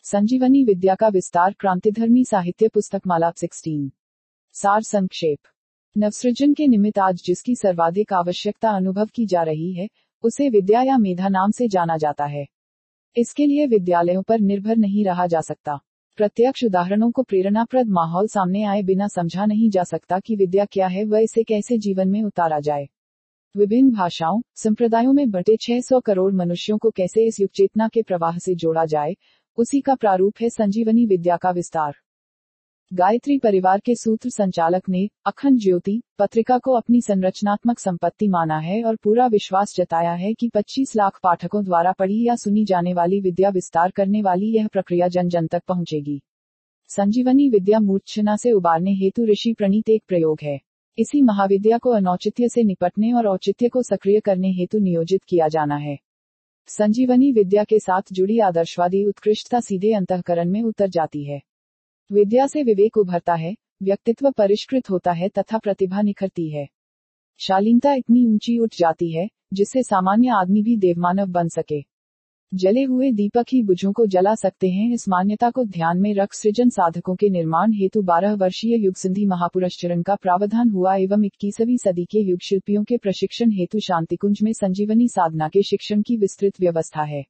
संजीवनी विद्या का विस्तार क्रांतिधर्मी साहित्य पुस्तकमाला 16। सार संक्षेप। नवसृजन के निमित्त आज जिसकी सर्वाधिक आवश्यकता अनुभव की जा रही है, उसे विद्या या मेधा नाम से जाना जाता है। इसके लिए विद्यालयों पर निर्भर नहीं रहा जा सकता। प्रत्यक्ष उदाहरणों को प्रेरणाप्रद माहौल सामने आए बिना समझा नहीं जा सकता कि विद्या क्या है व इसे कैसे जीवन में उतारा जाए। विभिन्न भाषाओं, संप्रदायों में बटे 600 करोड़ मनुष्यों को कैसे इस युग चेतना के प्रवाह से जोड़ा जाए, उसी का प्रारूप है संजीवनी विद्या का विस्तार। गायत्री परिवार के सूत्र संचालक ने अखंड ज्योति पत्रिका को अपनी संरचनात्मक संपत्ति माना है और पूरा विश्वास जताया है कि 25 लाख पाठकों द्वारा पढ़ी या सुनी जाने वाली विद्या विस्तार करने वाली यह प्रक्रिया जन जन तक पहुंचेगी। संजीवनी विद्या मूर्छना से उबारने हेतु ऋषि प्रणीत एक प्रयोग है। इसी महाविद्या को अनौचित्य से निपटने और औचित्य को सक्रिय करने हेतु नियोजित किया जाना है। संजीवनी विद्या के साथ जुड़ी आदर्शवादी उत्कृष्टता सीधे अंतःकरण में उतर जाती है। विद्या से विवेक उभरता है, व्यक्तित्व परिष्कृत होता है तथा प्रतिभा निखरती है। शालीनता इतनी ऊंची उठ जाती है जिससे सामान्य आदमी भी देवमानव बन सके। जले हुए दीपक ही बुझों को जला सकते हैं। इस मान्यता को ध्यान में रख सृजन साधकों के निर्माण हेतु 12 वर्षीय युग सिंधी महापुरस्चरण का प्रावधान हुआ एवं 21वीं सदी के युग शिल्पियों के प्रशिक्षण हेतु शांतिकुंज में संजीवनी साधना के शिक्षण की विस्तृत व्यवस्था है।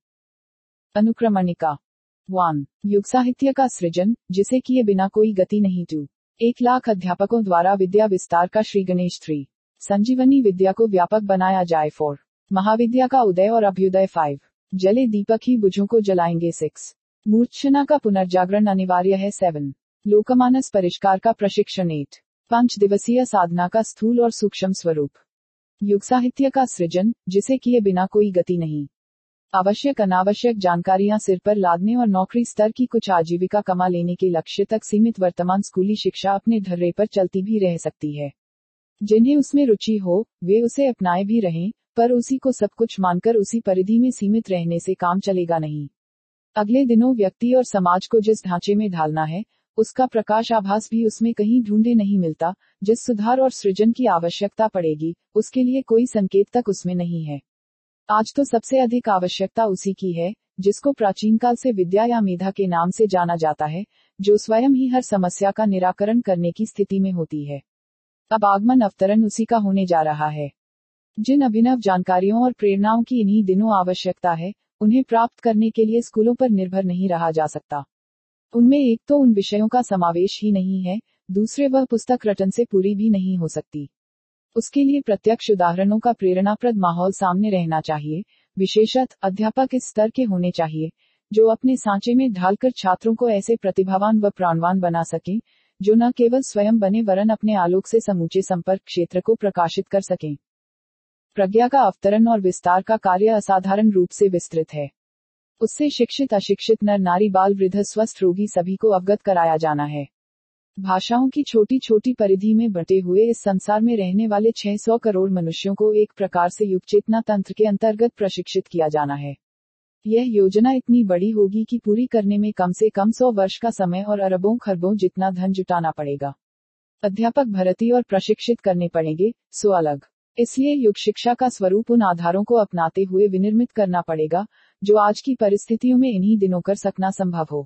अनुक्रमणिका 1। युग साहित्य का सृजन, जिसे किए बिना कोई गति नहीं। 2। 1 लाख अध्यापकों द्वारा विद्या विस्तार का श्री गणेश। 3। संजीवनी विद्या को व्यापक बनाया जाए। 4। महाविद्या का उदय और अभ्युदय। 5। जले दीपक ही बुझों को जलाएंगे। 6। मूर्छना का पुनर्जागरण अनिवार्य है। 7। लोकमानस परिष्कार का प्रशिक्षण। 8। 5 दिवसीय साधना का स्थूल और सूक्ष्म स्वरूप। युग साहित्य का सृजन, जिसे किए बिना कोई गति नहीं। आवश्यक अनावश्यक जानकारियां सिर पर लादने और नौकरी स्तर की कुछ आजीविका कमा लेने के लक्ष्य तक सीमित वर्तमान स्कूली शिक्षा अपने ढर्रे पर चलती भी रह सकती है। जिन्हें उसमें रुचि हो, वे उसे अपनाए भी रहें, पर उसी को सब कुछ मानकर उसी परिधि में सीमित रहने से काम चलेगा नहीं। अगले दिनों व्यक्ति और समाज को जिस ढांचे में ढालना है, उसका प्रकाश आभास भी उसमें कहीं ढूंढे नहीं मिलता। जिस सुधार और सृजन की आवश्यकता पड़ेगी, उसके लिए कोई संकेत तक उसमें नहीं है। आज तो सबसे अधिक आवश्यकता उसी की है, जिसको प्राचीन काल से विद्या या मेधा के नाम से जाना जाता है, जो स्वयं ही हर समस्या का निराकरण करने की स्थिति में होती है। अब आगमन अवतरण उसी का होने जा रहा है। जिन अभिनव जानकारियों और प्रेरणाओं की इन्हीं दिनों आवश्यकता है, उन्हें प्राप्त करने के लिए स्कूलों पर निर्भर नहीं रहा जा सकता। उनमें एक तो उन विषयों का समावेश ही नहीं है, दूसरे वह पुस्तक रटन से पूरी भी नहीं हो सकती। उसके लिए प्रत्यक्ष उदाहरणों का प्रेरणाप्रद माहौल सामने रहना चाहिए। विशेषतः अध्यापक इस स्तर के होने चाहिए, जो अपने सांचे में ढालकर छात्रों को ऐसे प्रतिभावान व प्राणवान बना सकें, जो न केवल स्वयं बने वरन अपने आलोक से समूचे संपर्क क्षेत्र को प्रकाशित कर सकें। प्रज्ञा का अवतरण और विस्तार का कार्य असाधारण रूप से विस्तृत है। उससे शिक्षित अशिक्षित नर नारी बाल वृद्ध स्वस्थ रोगी सभी को अवगत कराया जाना है। भाषाओं की छोटी छोटी परिधि में बटे हुए इस संसार में रहने वाले 600 करोड़ मनुष्यों को एक प्रकार से युग चेतना तंत्र के अंतर्गत प्रशिक्षित किया जाना है। यह योजना इतनी बड़ी होगी कि पूरी करने में कम से कम 100 वर्ष का समय और अरबों खरबों जितना धन जुटाना पड़ेगा। अध्यापक भर्ती और प्रशिक्षित करने पड़ेंगे, सो अलग। इसलिए युग शिक्षा का स्वरूप उन आधारों को अपनाते हुए विनिर्मित करना पड़ेगा, जो आज की परिस्थितियों में इन्हीं दिनों कर सकना संभव हो।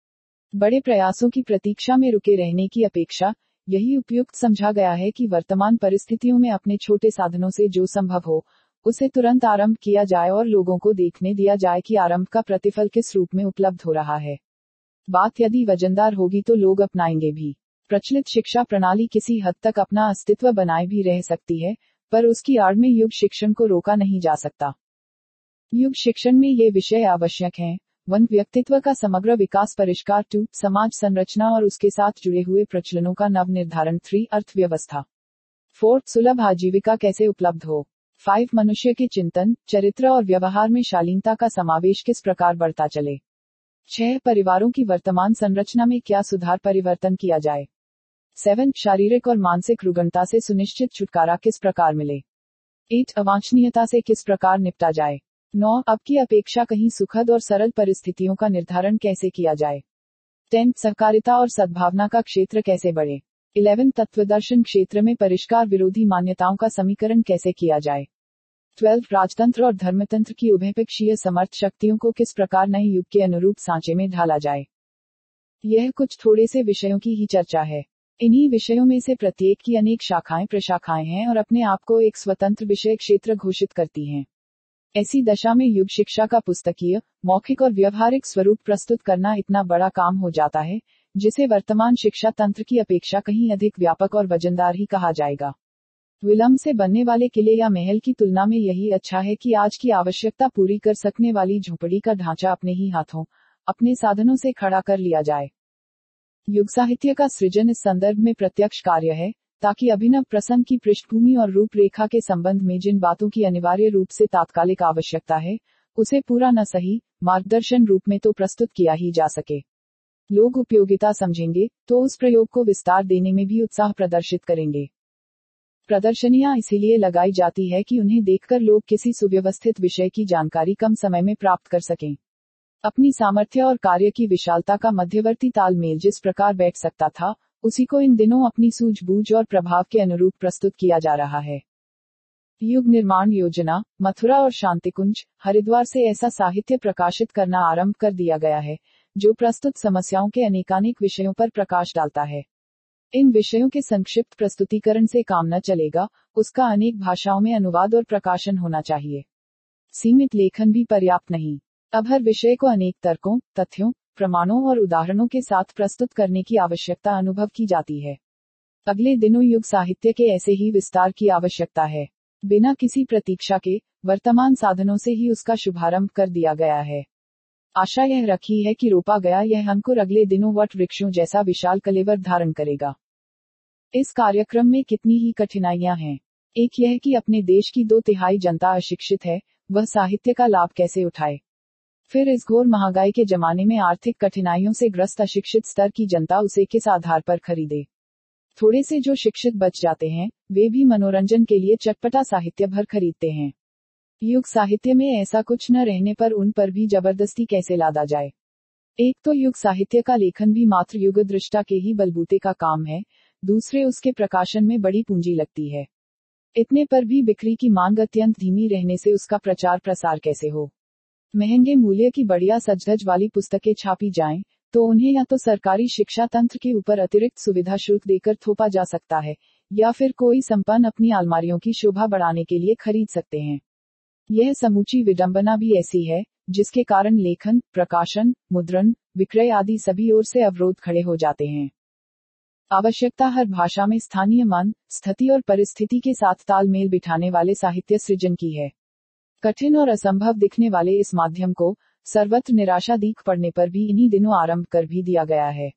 बड़े प्रयासों की प्रतीक्षा में रुके रहने की अपेक्षा यही उपयुक्त समझा गया है कि वर्तमान परिस्थितियों में अपने छोटे साधनों से जो संभव हो, उसे तुरंत आरंभ किया जाए और लोगों को देखने दिया जाए कि आरंभ का प्रतिफल किस रूप में उपलब्ध हो रहा है। बात यदि वजनदार होगी तो लोग अपनाएंगे भी। प्रचलित शिक्षा प्रणाली किसी हद तक अपना अस्तित्व बनाए भी रह सकती है, पर उसकी आड़ में युग शिक्षण को रोका नहीं जा सकता। युग शिक्षण में ये विषय आवश्यक हैं। 1 व्यक्तित्व का समग्र विकास परिष्कार। 2 समाज संरचना और उसके साथ जुड़े हुए प्रचलनों का नव निर्धारण। 3 अर्थव्यवस्था। 4 सुलभ आजीविका कैसे उपलब्ध हो। 5 मनुष्य के चिंतन, चरित्र और व्यवहार में शालीनता का समावेश किस प्रकार बढ़ता चले। 6 परिवारों की वर्तमान संरचना में क्या सुधार परिवर्तन किया जाए। 7 शारीरिक और मानसिक रुग्णता से सुनिश्चित छुटकारा किस प्रकार मिले। 8 अवांछनीयता से किस प्रकार निपटा जाए। 9 अब की अपेक्षा कहीं सुखद और सरल परिस्थितियों का निर्धारण कैसे किया जाए। 10 सहकारिता और सद्भावना का क्षेत्र कैसे बढ़े। 11 तत्वदर्शन क्षेत्र में परिष्कार विरोधी मान्यताओं का समीकरण कैसे किया जाए। 12 राजतंत्र और धर्मतंत्र की उभयपक्षीय समर्थ शक्तियों को किस प्रकार नए युग के अनुरूप सांचे में ढाला जाए। यह कुछ थोड़े से विषयों की ही चर्चा है। इन्हीं विषयों में से प्रत्येक की अनेक शाखाएं प्रशाखाएं हैं और अपने आप को एक स्वतंत्र विषय क्षेत्र घोषित करती हैं। ऐसी दशा में युग शिक्षा का पुस्तकीय, मौखिक और व्यवहारिक स्वरूप प्रस्तुत करना इतना बड़ा काम हो जाता है, जिसे वर्तमान शिक्षा तंत्र की अपेक्षा कहीं अधिक व्यापक और वजनदार ही कहा जाएगा। विलंब से बनने वाले किले या महल की तुलना में यही अच्छा है कि आज की आवश्यकता पूरी कर सकने वाली झोपड़ी का ढांचा अपने ही हाथों, अपने साधनों से खड़ा कर लिया जाए। युग साहित्य का सृजन इस संदर्भ में प्रत्यक्ष कार्य है, ताकि अभिनव प्रसंग की पृष्ठभूमि और रूपरेखा के संबंध में जिन बातों की अनिवार्य रूप से तात्कालिक आवश्यकता है, उसे पूरा न सही मार्गदर्शन रूप में तो प्रस्तुत किया ही जा सके। लोग उपयोगिता समझेंगे तो उस प्रयोग को विस्तार देने में भी उत्साह प्रदर्शित करेंगे। प्रदर्शनियां इसीलिए लगाई जाती है कि उन्हें देखकर लोग किसी सुव्यवस्थित विषय की जानकारी कम समय में प्राप्त कर सकें। अपनी सामर्थ्य और कार्य की विशालता का मध्यवर्ती तालमेल जिस प्रकार बैठ सकता था, उसी को इन दिनों अपनी सूझबूझ और प्रभाव के अनुरूप प्रस्तुत किया जा रहा है। युग निर्माण योजना, मथुरा और शांतिकुंज, हरिद्वार से ऐसा साहित्य प्रकाशित करना आरंभ कर दिया गया है, जो प्रस्तुत समस्याओं के अनेकानेक विषयों पर प्रकाश डालता है। इन विषयों के संक्षिप्त प्रस्तुतिकरण से काम न चलेगा, उसका अनेक भाषाओं में अनुवाद और प्रकाशन होना चाहिए। सीमित लेखन भी पर्याप्त नहीं। अब हर विषय को अनेक तर्कों, तथ्यों, प्रमाणों और उदाहरणों के साथ प्रस्तुत करने की आवश्यकता अनुभव की जाती है। अगले दिनों युग साहित्य के ऐसे ही विस्तार की आवश्यकता है। बिना किसी प्रतीक्षा के, वर्तमान साधनों से ही उसका शुभारंभ कर दिया गया है। आशा यह रखी है कि रोपा गया यह अंकुर अगले दिनों वट वृक्षों जैसा विशाल कलेवर धारण करेगा। इस कार्यक्रम में कितनी ही कठिनाइयां हैं। एक यह कि अपने देश की 2/3 जनता अशिक्षित है, वह साहित्य का लाभ कैसे उठाए। फिर इस घोर महंगाई के जमाने में आर्थिक कठिनाइयों से ग्रस्त अशिक्षित स्तर की जनता उसे किस आधार पर खरीदे। थोड़े से जो शिक्षित बच जाते हैं, वे भी मनोरंजन के लिए चटपटा साहित्य भर खरीदते हैं। युग साहित्य में ऐसा कुछ न रहने पर उन पर भी जबरदस्ती कैसे लादा जाए। एक तो युग साहित्य का लेखन भी मात्र युग दृष्टा के ही बलबूते का काम है, दूसरे उसके प्रकाशन में बड़ी पूंजी लगती है। इतने पर भी बिक्री की मांग अत्यंत धीमी रहने से उसका प्रचार प्रसार कैसे हो। महंगे मूल्य की बढ़िया सजधज वाली पुस्तकें छापी जाएं, तो उन्हें या तो सरकारी शिक्षा तंत्र के ऊपर अतिरिक्त सुविधा शुल्क देकर थोपा जा सकता है, या फिर कोई संपन्न अपनी अलमारियों की शोभा बढ़ाने के लिए खरीद सकते हैं। यह समूची विडंबना भी ऐसी है, जिसके कारण लेखन, प्रकाशन, मुद्रण, विक्रय आदि सभी ओर से अवरोध खड़े हो जाते हैं। आवश्यकता हर भाषा में स्थानीय मन, स्थिति और परिस्थिति के साथ तालमेल बिठाने वाले साहित्य सृजन की है। कठिन और असंभव दिखने वाले इस माध्यम को सर्वत्र निराशा दीख पड़ने पर भी इन्हीं दिनों आरंभ कर भी दिया गया है।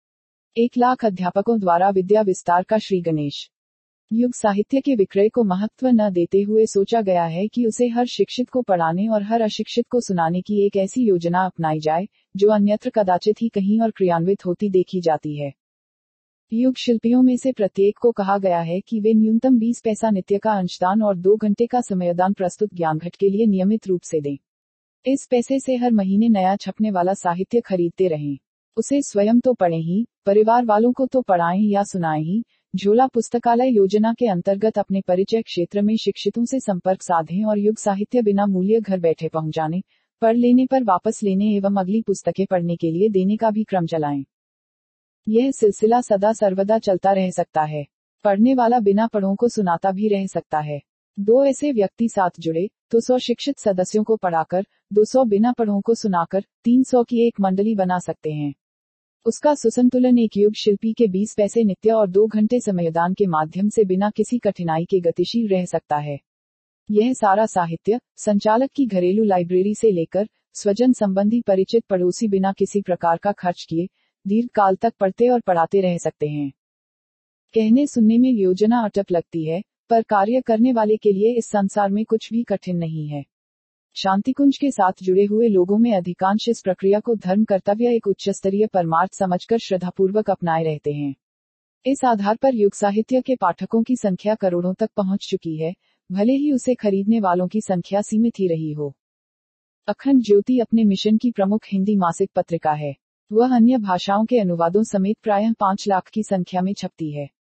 1 लाख अध्यापकों द्वारा विद्या विस्तार का श्री गणेश। युग साहित्य के विक्रय को महत्व न देते हुए सोचा गया है कि उसे हर शिक्षित को पढ़ाने और हर अशिक्षित को सुनाने की एक ऐसी योजना अपनाई जाए, जो अन्यत्र कदाचित ही कहीं और क्रियान्वित होती देखी जाती है। युग शिल्पियों में से प्रत्येक को कहा गया है कि वे न्यूनतम 20 पैसा नित्य का अंशदान और 2 घंटे का समयदान प्रस्तुत ज्ञानघट के लिए नियमित रूप से दें। इस पैसे से हर महीने नया छपने वाला साहित्य खरीदते रहें। उसे स्वयं तो पढ़ें ही, परिवार वालों को तो पढ़ाएं या सुनाएं ही। झोला पुस्तकालय योजना के अंतर्गत अपने परिचय क्षेत्र में शिक्षितों से संपर्क साधें और युग साहित्य बिना मूल्य घर बैठे पहुंचाने, पढ़ लेने पर वापस लेने एवं अगली पुस्तकें पढ़ने के लिए देने का भी क्रम चलाएं। यह सिलसिला सदा सर्वदा चलता रह सकता है। पढ़ने वाला बिना पढ़ों को सुनाता भी रह सकता है। 2 ऐसे व्यक्ति साथ जुड़े तो 100 शिक्षित सदस्यों को पढ़ाकर, 200 बिना पढ़ों को सुनाकर 300 की एक मंडली बना सकते हैं। उसका सुसंतुलन एक युग शिल्पी के 20 पैसे नित्य और 2 घंटे समयदान के माध्यम से बिना किसी कठिनाई के गतिशील रह सकता है। यह सारा साहित्य, संचालक की घरेलू लाइब्रेरी से लेकर, स्वजन संबंधी परिचित पड़ोसी बिना किसी प्रकार का खर्च किए, दीर्घ काल तक पढ़ते और पढ़ाते रह सकते हैं। कहने सुनने में योजना अटक लगती है, पर कार्य करने वाले के लिए इस संसार में कुछ भी कठिन नहीं है। शांतिकुंज के साथ जुड़े हुए लोगों में अधिकांश इस प्रक्रिया को धर्म कर्तव्य एक उच्चस्तरीय परमार्थ समझकर श्रद्धापूर्वक अपनाए रहते हैं। इस आधार पर युग साहित्य के पाठकों की संख्या करोड़ों तक पहुंच चुकी है, भले ही उसे खरीदने वालों की संख्या सीमित ही रही हो। अखंड ज्योति अपने मिशन की प्रमुख हिंदी मासिक पत्रिका है। वह अन्य भाषाओं के अनुवादों समेत प्रायः 5 लाख की संख्या में छपती है।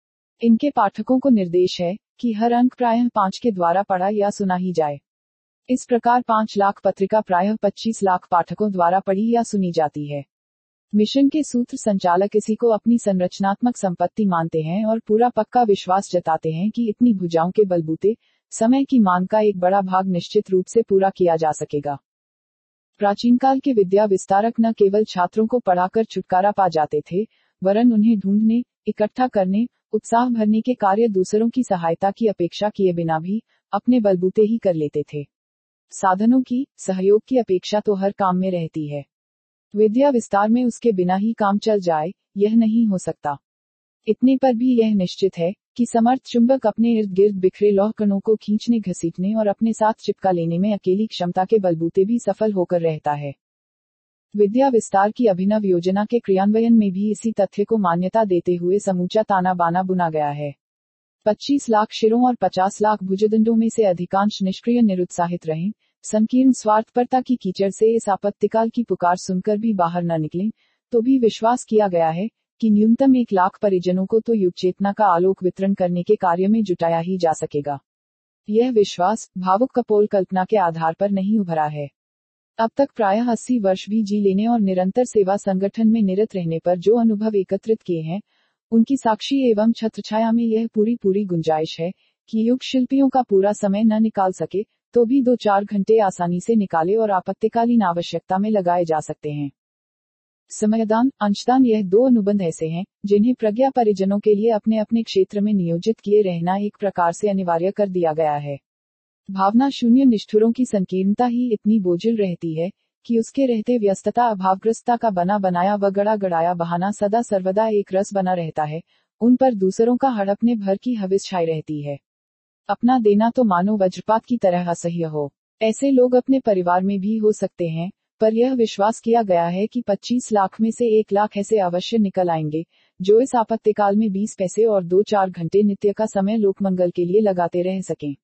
इनके पाठकों को निर्देश है कि हर अंक प्रायः 5 के द्वारा पढ़ा या सुना ही जाए। इस प्रकार 5 लाख पत्रिका प्रायः 25 लाख पाठकों द्वारा पढ़ी या सुनी जाती है। मिशन के सूत्र संचालक इसी को अपनी संरचनात्मक संपत्ति मानते हैं और पूरा पक्का विश्वास जताते हैं कि इतनी भुजाओं के बलबूते समय की मांग का एक बड़ा भाग निश्चित रूप से पूरा किया जा सकेगा। प्राचीन काल के विद्या विस्तारक न केवल छात्रों को पढ़ाकर छुटकारा पा जाते थे, वरन उन्हें ढूंढने, इकट्ठा करने, उत्साह भरने के कार्य दूसरों की सहायता की अपेक्षा किए बिना भी अपने बलबूते ही कर लेते थे। साधनों की, सहयोग की अपेक्षा तो हर काम में रहती है। विद्या विस्तार में उसके बिना ही काम चल जाए, यह नहीं हो सकता। इतने पर भी यह निश्चित है कि समर्थ चुंबक अपने इर्द गिर्द बिखरे लौह कणों को खींचने, घसीटने और अपने साथ चिपका लेने में अकेली क्षमता के बलबूते भी सफल होकर रहता है। विद्या विस्तार की अभिनव योजना के क्रियान्वयन में भी इसी तथ्य को मान्यता देते हुए समूचा ताना बाना बुना गया है। 25 लाख शिरों और 50 लाख भुजदंडों में से अधिकांश निष्क्रिय, निरुत्साहित रहें, संकीर्ण स्वार्थपरता की कीचड़ से इस आपत्तिकाल की पुकार सुनकर भी बाहर न निकलें, तो भी विश्वास किया गया है कि न्यूनतम 1 लाख परिजनों को तो युग चेतना का आलोक वितरण करने के कार्य में जुटाया ही जा सकेगा। यह विश्वास भावुक कपोल कल्पना के आधार पर नहीं उभरा है। अब तक प्रायः 80 वर्ष भी जी लेने और निरंतर सेवा संगठन में निरत रहने पर जो अनुभव एकत्रित किए हैं, उनकी साक्षी एवं छत्रछाया में यह पूरी गुंजाइश है कि युग शिल्पियों का पूरा समय न निकाल सके तो भी 2-4 घंटे आसानी से निकाले और आपत्तिकालीन आवश्यकता में लगाए जा सकते हैं। समयदान, अंशदान, यह 2 अनुबंध ऐसे हैं जिन्हें प्रज्ञा परिजनों के लिए अपने अपने क्षेत्र में नियोजित किए रहना एक प्रकार से अनिवार्य कर दिया गया है। भावना शून्य निष्ठुरों की संकीर्णता ही इतनी बोझिल रहती है कि उसके रहते व्यस्तता, अभावग्रस्तता का बना बनाया व गड़ा गड़ाया बहाना सदा सर्वदा एक रस बना रहता है। उन पर दूसरों का हड़पने भर की हविस छाई रहती है। अपना देना तो मानो वज्रपात की तरह असह्य हो। ऐसे लोग अपने परिवार में भी हो सकते हैं, पर यह विश्वास किया गया है कि 25 लाख में से 1 लाख ऐसे अवश्य निकल आएंगे जो इस आपत्तिकाल में 20 पैसे और 2-4 घंटे नित्य का समय लोकमंगल के लिए लगाते रह सकें।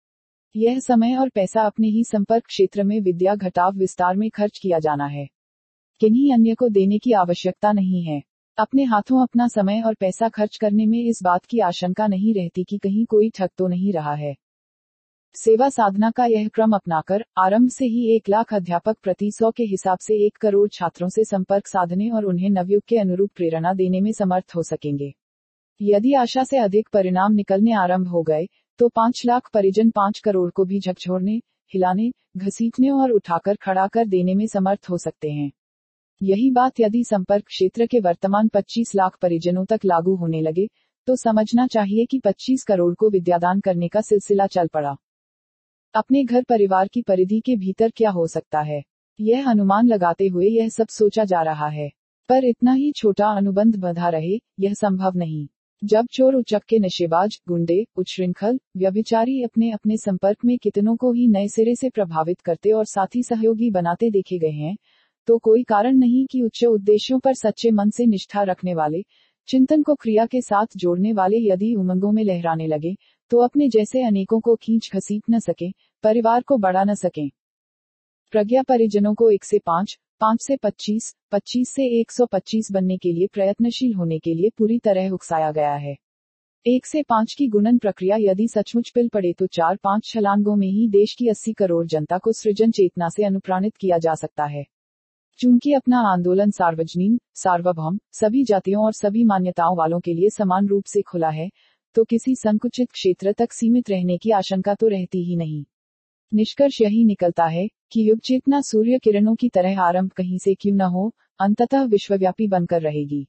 यह समय और पैसा अपने ही संपर्क क्षेत्र में विद्या घटाव विस्तार में खर्च किया जाना है। किन्हीं अन्य को देने की आवश्यकता नहीं है। अपने हाथों अपना समय और पैसा खर्च करने में इस बात की आशंका नहीं रहती कि कहीं कोई ठग तो नहीं रहा है। सेवा साधना का यह क्रम अपनाकर आरंभ से ही 1 लाख अध्यापक प्रति 100 के हिसाब से 1 करोड़ छात्रों से संपर्क साधने और उन्हें नवयुग के अनुरूप प्रेरणा देने में समर्थ हो सकेंगे। यदि आशा से अधिक परिणाम निकलने आरंभ हो गए तो 5 लाख परिजन 5 करोड़ को भी झकझोरने, हिलाने, घसीटने और उठाकर खड़ा कर देने में समर्थ हो सकते हैं। यही बात यदि संपर्क क्षेत्र के वर्तमान 25 लाख परिजनों तक लागू होने लगे तो समझना चाहिए कि 25 करोड़ को विद्यादान करने का सिलसिला चल पड़ा। अपने घर परिवार की परिधि के भीतर क्या हो सकता है, यह अनुमान लगाते हुए यह सब सोचा जा रहा है, पर इतना ही छोटा अनुबंध बंधा रहे, यह संभव नहीं। जब चोर, उचक्के, नशेबाज, गुंडे, उच्छृंखल, व्यभिचारी अपने अपने संपर्क में कितनों को ही नए सिरे से प्रभावित करते और साथी सहयोगी बनाते देखे गए हैं, तो कोई कारण नहीं कि उच्च उद्देश्यों पर सच्चे मन से निष्ठा रखने वाले, चिंतन को क्रिया के साथ जोड़ने वाले यदि उमंगों में लहराने लगे तो अपने जैसे अनेकों को खींच घसीट न सके, परिवार को बढ़ा न सकें। प्रज्ञा परिजनों को 1 से 5, 5 से 25, 25 से 125 बनने के लिए प्रयत्नशील होने के लिए पूरी तरह उकसाया गया है। 1 से 5 की गुणन प्रक्रिया यदि सचमुच पिल पड़े तो 4-5 छलांगों में ही देश की 80 करोड़ जनता को सृजन चेतना से अनुप्राणित किया जा सकता है। चूंकि अपना आंदोलन सार्वजनीन, सार्वभौम, सभी जातियों और सभी मान्यताओं वालों के लिए समान रूप से खुला है, तो किसी संकुचित क्षेत्र तक सीमित रहने की आशंका तो रहती ही नहीं। निष्कर्ष यही निकलता है कि युग चेतना सूर्य किरणों की तरह आरंभ कहीं से क्यों न हो, अंततः विश्वव्यापी बनकर रहेगी।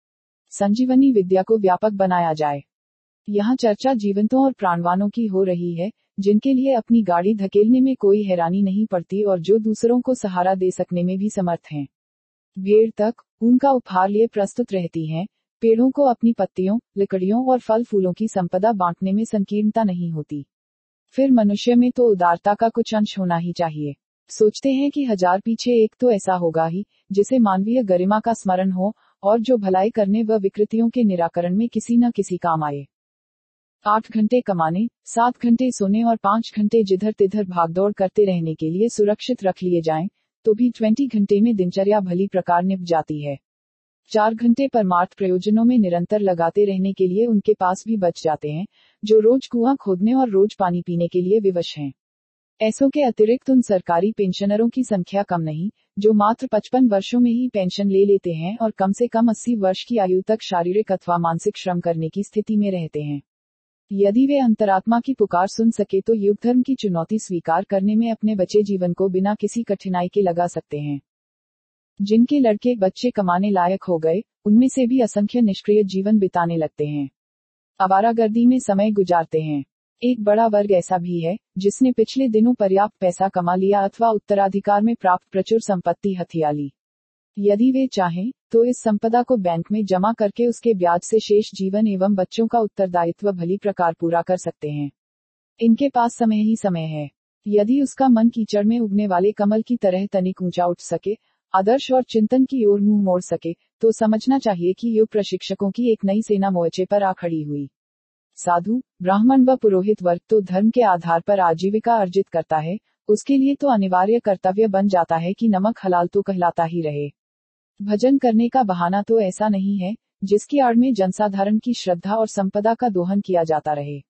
संजीवनी विद्या को व्यापक बनाया जाए। यहाँ चर्चा जीवंतों और प्राणवानों की हो रही है, जिनके लिए अपनी गाड़ी धकेलने में कोई हैरानी नहीं पड़ती और जो दूसरों को सहारा दे सकने में भी समर्थ हैं। भेड़ तक उनका उपहार लिए प्रस्तुत रहती हैं। पेड़ों को अपनी पत्तियों, लकड़ियों और फल फूलों की संपदा बांटने में संकीर्णता नहीं होती। फिर मनुष्य में तो उदारता का कुछ अंश होना ही चाहिए। सोचते हैं कि 1000 पीछे एक तो ऐसा होगा ही, जिसे मानवीय गरिमा का स्मरण हो और जो भलाई करने व विकृतियों के निराकरण में किसी न किसी काम आए। 8 घंटे कमाने, 7 घंटे सोने और 5 घंटे जिधर तिधर भागदौड़ करते रहने के लिए सुरक्षित रख लिए जाएं, तो भी 20 घंटे में दिनचर्या भली प्रकार निप जाती है। 4 घंटे परमार्थ प्रयोजनों में निरंतर लगाते रहने के लिए उनके पास भी बच जाते हैं, जो रोज कुआं खोदने और रोज पानी पीने के लिए विवश हैं। ऐसों के अतिरिक्त उन सरकारी पेंशनरों की संख्या कम नहीं, जो मात्र 55 वर्षों में ही पेंशन ले लेते हैं और कम से कम 80 वर्ष की आयु तक शारीरिक अथवा मानसिक श्रम करने की स्थिति में रहते हैं। यदि वे अंतरात्मा की पुकार सुन सके तो युग धर्म की चुनौती स्वीकार करने में अपने बचे जीवन को बिना किसी कठिनाई के लगा सकते हैं। जिनके लड़के बच्चे कमाने लायक हो गए, उनमें से भी असंख्य निष्क्रिय जीवन बिताने लगते हैं, आवारागर्दी में समय गुजारते हैं। एक बड़ा वर्ग ऐसा भी है, जिसने पिछले दिनों पर्याप्त पैसा कमा लिया अथवा उत्तराधिकार में प्राप्त प्रचुर संपत्ति हथिया ली। यदि वे चाहें, तो इस संपदा को बैंक में जमा करके उसके ब्याज से शेष जीवन एवं बच्चों का उत्तरदायित्व भली प्रकार पूरा कर सकते हैं। इनके पास समय ही समय है। यदि उसका मन कीचड़ में उगने वाले कमल की तरह तनिक ऊंचा उठ सके, आदर्श और चिंतन की ओर मुंह मोड़ सके, तो समझना चाहिए कि युग प्रशिक्षकों की एक नई सेना मोर्चे पर आ खड़ी हुई। साधु, ब्राह्मण व पुरोहित वर्ग तो धर्म के आधार पर आजीविका अर्जित करता है, उसके लिए तो अनिवार्य कर्तव्य बन जाता है कि नमक हलाल तो कहलाता ही रहे। भजन करने का बहाना तो ऐसा नहीं है, जिसकी आड़ में जनसाधारण की श्रद्धा और संपदा का दोहन किया जाता रहे।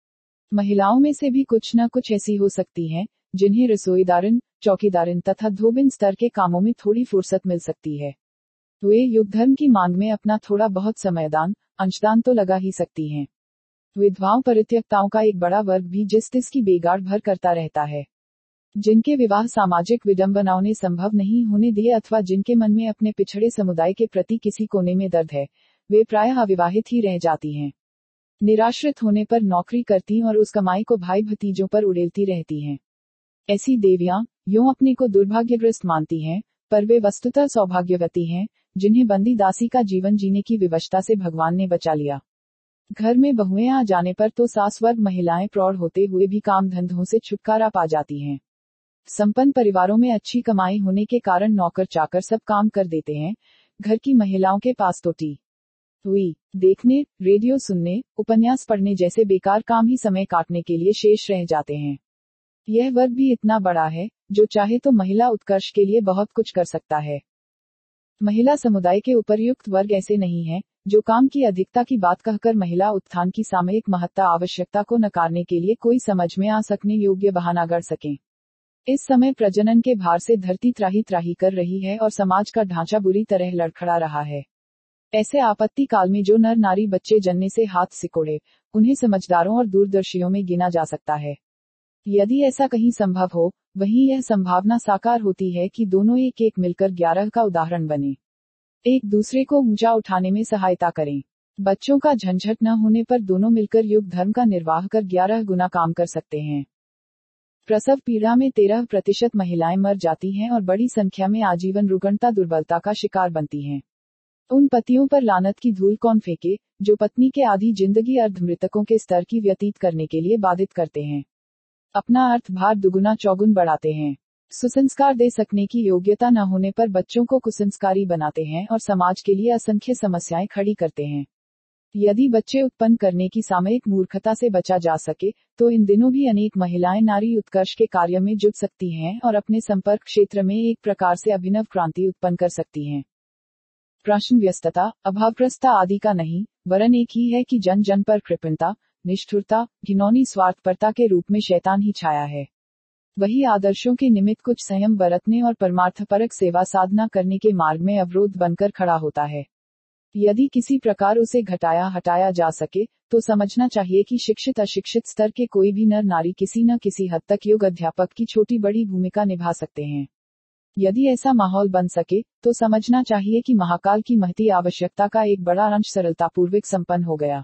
महिलाओं में से भी कुछ न कुछ ऐसी हो सकती हैं, जिन्हें रसोईदारन, चौकीदारन तथा धोबिन स्तर के कामों में थोड़ी फुर्सत मिल सकती है। वे युग धर्म की मांग में अपना थोड़ा बहुत समयदान, अंशदान तो लगा ही सकती हैं। विधवाओं परित्यक्ताओं का एक बड़ा वर्ग भी जिस तिस की बेगाड़ भर करता रहता है। जिनके विवाह सामाजिक विडंबनाओं ने संभव नहीं होने दिए अथवा जिनके मन में अपने पिछड़े समुदाय के प्रति किसी कोने में दर्द है, वे प्रायः अविवाहित ही रह जाती हैं। निराश्रित होने पर नौकरी करती और उस कमाई को भाई भतीजों पर उड़ेलती रहती हैं। ऐसी देवियां यूं अपने को दुर्भाग्यग्रस्त मानती हैं, पर वे वस्तुतः सौभाग्यवती हैं, जिन्हें बंदी दासी का जीवन जीने की विवशता से भगवान ने बचा लिया। घर में बहुएं आ जाने पर तो सास वर्ग महिलाएं प्रौढ़ होते हुए भी काम धंधों से छुटकारा पा जाती हैं। संपन्न परिवारों में अच्छी कमाई होने के कारण नौकर चाकर सब काम कर देते हैं। घर की महिलाओं के पास तो टीवी देखने, रेडियो सुनने, उपन्यास पढ़ने जैसे बेकार काम ही समय काटने के लिए शेष रह जाते हैं। यह वर्ग भी इतना बड़ा है, जो चाहे तो महिला उत्कर्ष के लिए बहुत कुछ कर सकता है। महिला समुदाय के उपर्युक्त वर्ग ऐसे नहीं हैं, जो काम की अधिकता की बात कहकर महिला उत्थान की सामयिक महत्ता आवश्यकता को नकारने के लिए कोई समझ में आ सकने योग्य बहाना गढ़ सकें। इस समय प्रजनन के भार से धरती त्राही त्राही कर रही है और समाज का ढांचा बुरी तरह लड़खड़ा रहा है। ऐसे आपत्ति काल में जो नर नारी बच्चे जन्ने से हाथ सिकोड़े, उन्हें समझदारों और दूरदर्शियों में गिना जा सकता है। यदि ऐसा कहीं संभव हो, वहीं यह संभावना साकार होती है कि दोनों एक एक मिलकर 11 का उदाहरण बने, एक दूसरे को ऊंचा उठाने में सहायता करें। बच्चों का झंझट न होने पर दोनों मिलकर युग धर्म का निर्वाह कर 11 गुना काम कर सकते हैं। प्रसव पीड़ा में 13% महिलाएं मर जाती हैं और बड़ी संख्या में आजीवन रुग्णता दुर्बलता का शिकार बनती हैं। उन पतियों पर लानत की धूल कौन फेंके, जो पत्नी के आधी जिंदगी अर्धमृतकों के स्तर की व्यतीत करने के लिए बाधित करते हैं, अपना अर्थ भार दुगुना चौगुन बढ़ाते हैं, सुसंस्कार दे सकने की योग्यता न होने पर बच्चों को कुसंस्कारी बनाते हैं और समाज के लिए असंख्य समस्याएं खड़ी करते हैं। यदि बच्चे उत्पन्न करने की सामयिक मूर्खता से बचा जा सके, तो इन दिनों भी अनेक महिलाएं नारी उत्कर्ष के कार्य में जुट सकती हैं और अपने संपर्क क्षेत्र में एक प्रकार से अभिनव क्रांति उत्पन्न कर सकती हैं। प्रश्न व्यस्तता, अभावग्रस्तता आदि का नहीं, वरन एक ही है कि जन जन पर कृपणता, निष्ठुरता, घिनौनी स्वार्थपरता के रूप में शैतान ही छाया है। वही आदर्शों के निमित्त कुछ संयम बरतने और परमार्थपरक सेवा साधना करने के मार्ग में अवरोध बनकर खड़ा होता है। यदि किसी प्रकार उसे घटाया हटाया जा सके, तो समझना चाहिए कि शिक्षित अशिक्षित स्तर के कोई भी नर नारी किसी न किसी हद तक योग अध्यापक की छोटी बड़ी भूमिका निभा सकते हैं। यदि ऐसा माहौल बन सके, तो समझना चाहिए कि महाकाल की महती आवश्यकता का एक बड़ा अंश सरलतापूर्वक संपन्न हो गया।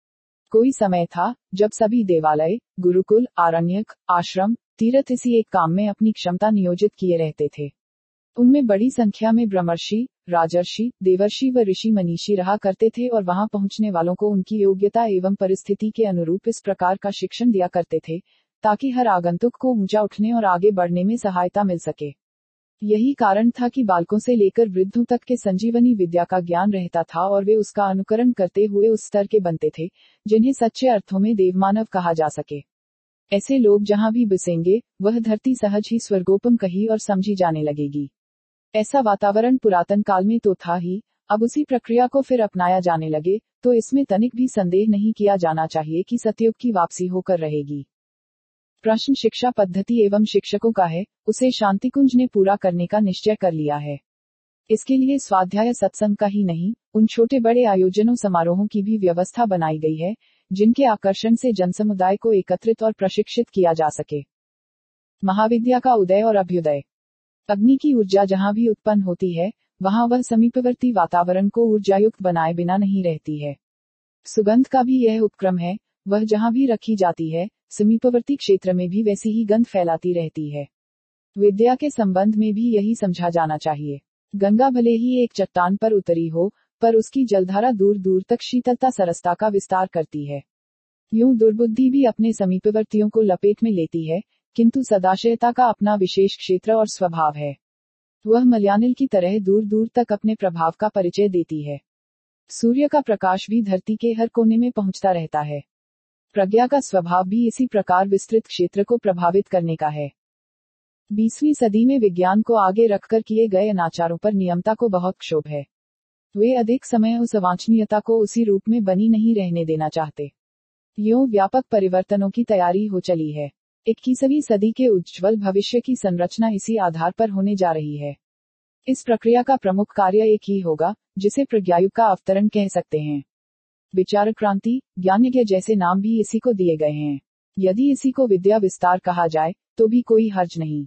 कोई समय था, जब सभी देवालय, गुरुकुल, आरण्यक, आश्रम, तीर्थ इसी एक काम में अपनी क्षमता नियोजित किए रहते थे। उनमें बड़ी संख्या में ब्रह्मर्षि, राजर्षि, देवर्षि व ऋषि मनीषी रहा करते थे और वहां पहुंचने वालों को उनकी योग्यता एवं परिस्थिति के अनुरूप इस प्रकार का शिक्षण दिया करते थे, ताकि हर आगंतुक को ऊंचा उठने और आगे बढ़ने में सहायता मिल सके। यही कारण था कि बालकों से लेकर वृद्धों तक के संजीवनी विद्या का ज्ञान रहता था और वे उसका अनुकरण करते हुए उस स्तर के बनते थे, जिन्हें सच्चे अर्थों में देवमानव कहा जा सके। ऐसे लोग जहां भी बसेंगे, वह धरती सहज ही स्वर्गोपम कही और समझी जाने लगेगी। ऐसा वातावरण पुरातन काल में तो था ही, अब उसी प्रक्रिया को फिर अपनाया जाने लगे, तो इसमें तनिक भी संदेह नहीं किया जाना चाहिए कि सतयुग की वापसी होकर रहेगी। प्रश्न शिक्षा पद्धति एवं शिक्षकों का है, उसे शांतिकुंज ने पूरा करने का निश्चय कर लिया है। इसके लिए स्वाध्याय सत्संग का ही नहीं, उन छोटे बड़े आयोजनों समारोहों की भी व्यवस्था बनाई गई है, जिनके आकर्षण से जनसमुदाय को एकत्रित और प्रशिक्षित किया जा सके। महाविद्या का उदय और अभ्युदय। अग्नि की ऊर्जा जहां भी उत्पन्न होती है, वहां वह समीपवर्ती वातावरण को ऊर्जायुक्त बनाए बिना नहीं रहती है। सुगंध का भी यह उपक्रम है, वह जहां भी रखी जाती है, समीपवर्ती क्षेत्र में भी वैसी ही गंध फैलाती रहती है। विद्या के संबंध में भी यही समझा जाना चाहिए। गंगा भले ही एक चट्टान पर उतरी हो, पर उसकी जलधारा दूर दूर तक शीतलता सरसता का विस्तार करती है। यूं दुर्बुद्धि भी अपने समीपवर्तियों को लपेट में लेती है, किंतु सदाशयता का अपना विशेष क्षेत्र और स्वभाव है। वह मलयानिल की तरह दूर दूर तक अपने प्रभाव का परिचय देती है। सूर्य का प्रकाश भी धरती के हर कोने में पहुंचता रहता है। प्रज्ञा का स्वभाव भी इसी प्रकार विस्तृत क्षेत्र को प्रभावित करने का है। 20वीं सदी में विज्ञान को आगे रखकर किए गए अनाचारों पर नियमता को बहुत क्षोभ है। वे अधिक समय उस अवांछनीयता को उसी रूप में बनी नहीं रहने देना चाहते। यूं व्यापक परिवर्तनों की तैयारी हो चली है। 21वीं सदी के उज्ज्वल भविष्य की संरचना इसी आधार पर होने जा रही है। इस प्रक्रिया का प्रमुख कार्य एक ही होगा, जिसे प्रज्ञायुग का अवतरण कह सकते हैं। विचार क्रांति, ज्ञानयज्ञ जैसे नाम भी इसी को दिए गए हैं। यदि इसी को विद्या विस्तार कहा जाए, तो भी कोई हर्ज नहीं।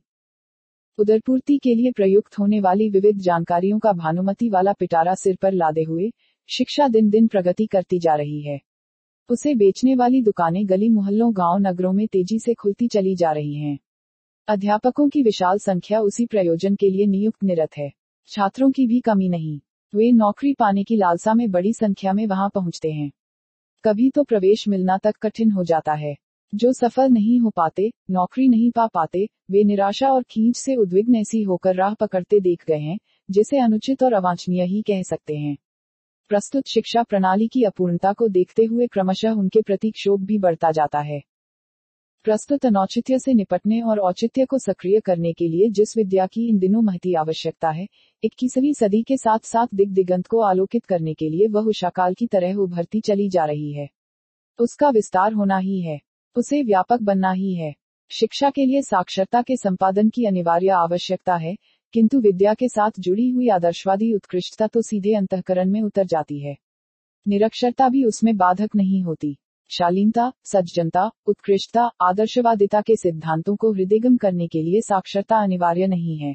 उदरपूर्ति के लिए प्रयुक्त होने वाली विविध जानकारियों का भानुमति वाला पिटारा सिर पर लादे हुए, शिक्षा दिन दिन प्रगति करती जा रही है। उसे बेचने वाली दुकानें गली मोहल्लों गांव नगरों में तेजी से खुलती चली जा रही हैं। अध्यापकों की विशाल संख्या उसी प्रयोजन के लिए नियुक्त निरत है। छात्रों की भी कमी नहीं। वे नौकरी पाने की लालसा में बड़ी संख्या में वहां पहुंचते हैं। कभी तो प्रवेश मिलना तक कठिन हो जाता है। जो सफल नहीं हो पाते, नौकरी नहीं पा पाते, वे निराशा और खींच से उद्विग्न ऐसी होकर राह पकड़ते देख गए हैं, जिसे अनुचित और अवांछनीय ही कह सकते हैं। प्रस्तुत शिक्षा प्रणाली की अपूर्णता को देखते हुए क्रमशः उनके प्रति क्षोभ भी बढ़ता जाता है। प्रस्तुत अनौचित्य से निपटने और औचित्य को सक्रिय करने के लिए जिस विद्या की इन दिनों महती आवश्यकता है, 21वीं सदी के साथ साथ दिग्दिगंत को आलोकित करने के लिए वह उषाकाल की तरह उभरती चली जा रही है। उसका विस्तार होना ही है, उसे व्यापक बनना ही है। शिक्षा के लिए साक्षरता के संपादन की अनिवार्य आवश्यकता है, किंतु विद्या के साथ जुड़ी हुई आदर्शवादी उत्कृष्टता तो सीधे अंतःकरण में उतर जाती है। निरक्षरता भी उसमें बाधक नहीं होती। शालीनता, सज्जनता, उत्कृष्टता, आदर्शवादिता के सिद्धांतों को हृदयगम करने के लिए साक्षरता अनिवार्य नहीं है।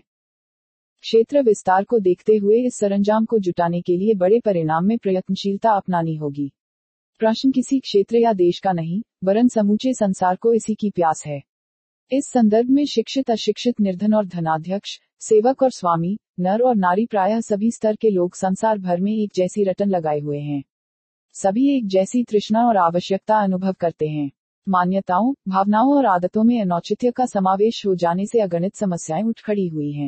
क्षेत्र विस्तार को देखते हुए इस सरंजाम को जुटाने के लिए बड़े परिणाम में प्रयत्नशीलता अपनानी होगी। प्रश्न किसी क्षेत्र या देश का नहीं, वरन समूचे संसार को इसी की प्यास है। इस संदर्भ में शिक्षित अशिक्षित, निर्धन और धनाध्यक्ष, सेवक और स्वामी, नर और नारी, प्रायः सभी स्तर के लोग संसार भर में एक जैसी रटन लगाए हुए हैं। सभी एक जैसी तृष्णा और आवश्यकता अनुभव करते हैं। मान्यताओं, भावनाओं और आदतों में अनौचित्य का समावेश हो जाने से अगणित समस्याएं उठ खड़ी हुई हैं।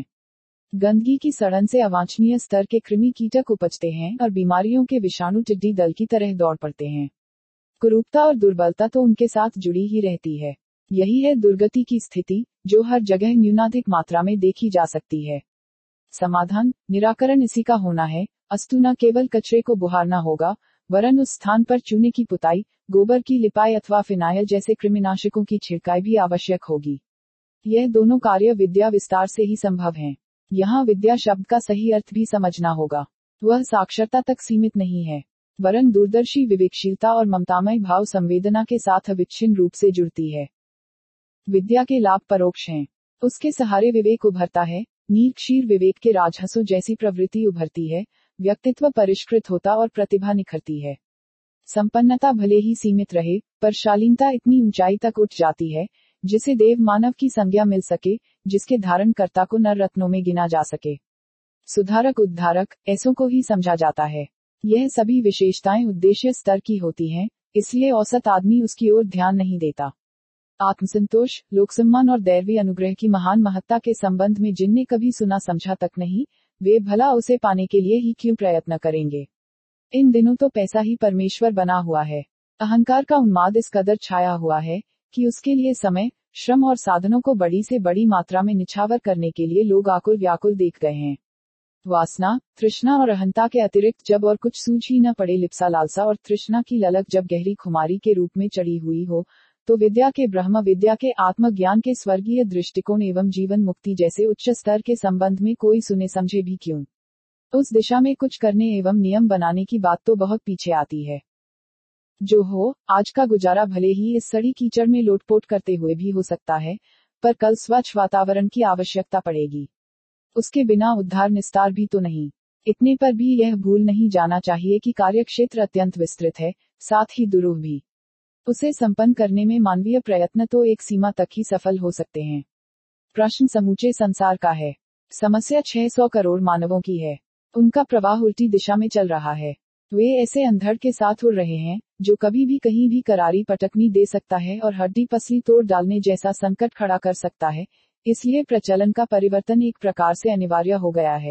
गंदगी की सड़न से अवांछनीय स्तर के कृमि कीटक उपजते हैं और बीमारियों के विषाणु टिड्डी दल की तरह दौड़ पड़ते हैं। कुरूपता और दुर्बलता तो उनके साथ जुड़ी ही रहती है। यही है दुर्गति की स्थिति, जो हर जगह न्यूनाधिक मात्रा में देखी जा सकती है। समाधान, निराकरण इसी का होना है। अस्तु न केवल कचरे को बुहारना होगा, वरन उस स्थान पर चूने की पुताई, गोबर की लिपाई अथवा फिनाइल जैसे कृमिनाशकों की छिड़काई भी आवश्यक होगी। यह दोनों कार्य विद्या विस्तार से ही संभव हैं। यहाँ विद्या शब्द का सही अर्थ भी समझना होगा। वह साक्षरता तक सीमित नहीं है, वरन दूरदर्शी विवेकशीलता और ममतामय भाव संवेदना के साथ अविच्छिन्न रूप से जुड़ती है। विद्या के लाभ परोक्ष हैं। उसके सहारे विवेक उभरता है, नीर क्षीर विवेक के राजहंसों जैसी प्रवृत्ति उभरती है, व्यक्तित्व परिष्कृत होता और प्रतिभा निखरती है। संपन्नता भले ही सीमित रहे, पर शालीनता इतनी ऊंचाई तक उठ जाती है, जिसे देव मानव की संज्ञा मिल सके, जिसके धारण कर्ता को नर रत्नों में गिना जा सके। सुधारक उद्धारक, ऐसों को ही समझा जाता है। यह सभी विशेषताएं उद्देश्य स्तर की होती हैं, इसलिए औसत आदमी उसकी ओर ध्यान नहीं देता। आत्मसंतोष, लोकसम्मान और दैवी अनुग्रह की महान महत्ता के संबंध में जिनने कभी सुना समझा तक नहीं, वे भला उसे पाने के लिए ही क्यों प्रयत्न करेंगे। इन दिनों तो पैसा ही परमेश्वर बना हुआ है। अहंकार का उन्माद इस कदर छाया हुआ है कि उसके लिए समय, श्रम और साधनों को बड़ी से बड़ी मात्रा में निछावर करने के लिए लोग आकुल व्याकुल देख गए हैं। वासना, तृष्णा और अहंता के अतिरिक्त जब और कुछ सूझ ही न पड़े, लिप्सा, लालसा और तृष्णा की ललक जब गहरी खुमारी के रूप में चढ़ी हुई हो, तो विद्या के, ब्रह्म विद्या के, आत्मज्ञान के, स्वर्गीय दृष्टिकोण एवं जीवन मुक्ति जैसे उच्च स्तर के संबंध में कोई सुने समझे भी क्यों, उस दिशा में कुछ करने एवं नियम बनाने की बात तो बहुत पीछे आती है। जो हो, आज का गुजारा भले ही इस सड़ी कीचड़ में लोटपोट करते हुए भी हो सकता है, पर कल स्वच्छ वातावरण की आवश्यकता पड़ेगी। उसके बिना उद्धार निस्तार भी तो नहीं। इतने पर भी यह भूल नहीं जाना चाहिए कि कार्यक्षेत्र अत्यंत विस्तृत है, साथ ही दुरूह भी। उसे संपन्न करने में मानवीय प्रयत्न तो एक सीमा तक ही सफल हो सकते हैं। प्रश्न समूचे संसार का है। समस्या 600 करोड़ मानवों की है। उनका प्रवाह उल्टी दिशा में चल रहा है। वे ऐसे अंधड़ के साथ उड़ रहे हैं, जो कभी भी कहीं भी करारी पटकनी दे सकता है और हड्डी पसली तोड़ डालने जैसा संकट खड़ा कर सकता है। इसलिए प्रचलन का परिवर्तन एक प्रकार से अनिवार्य हो गया है।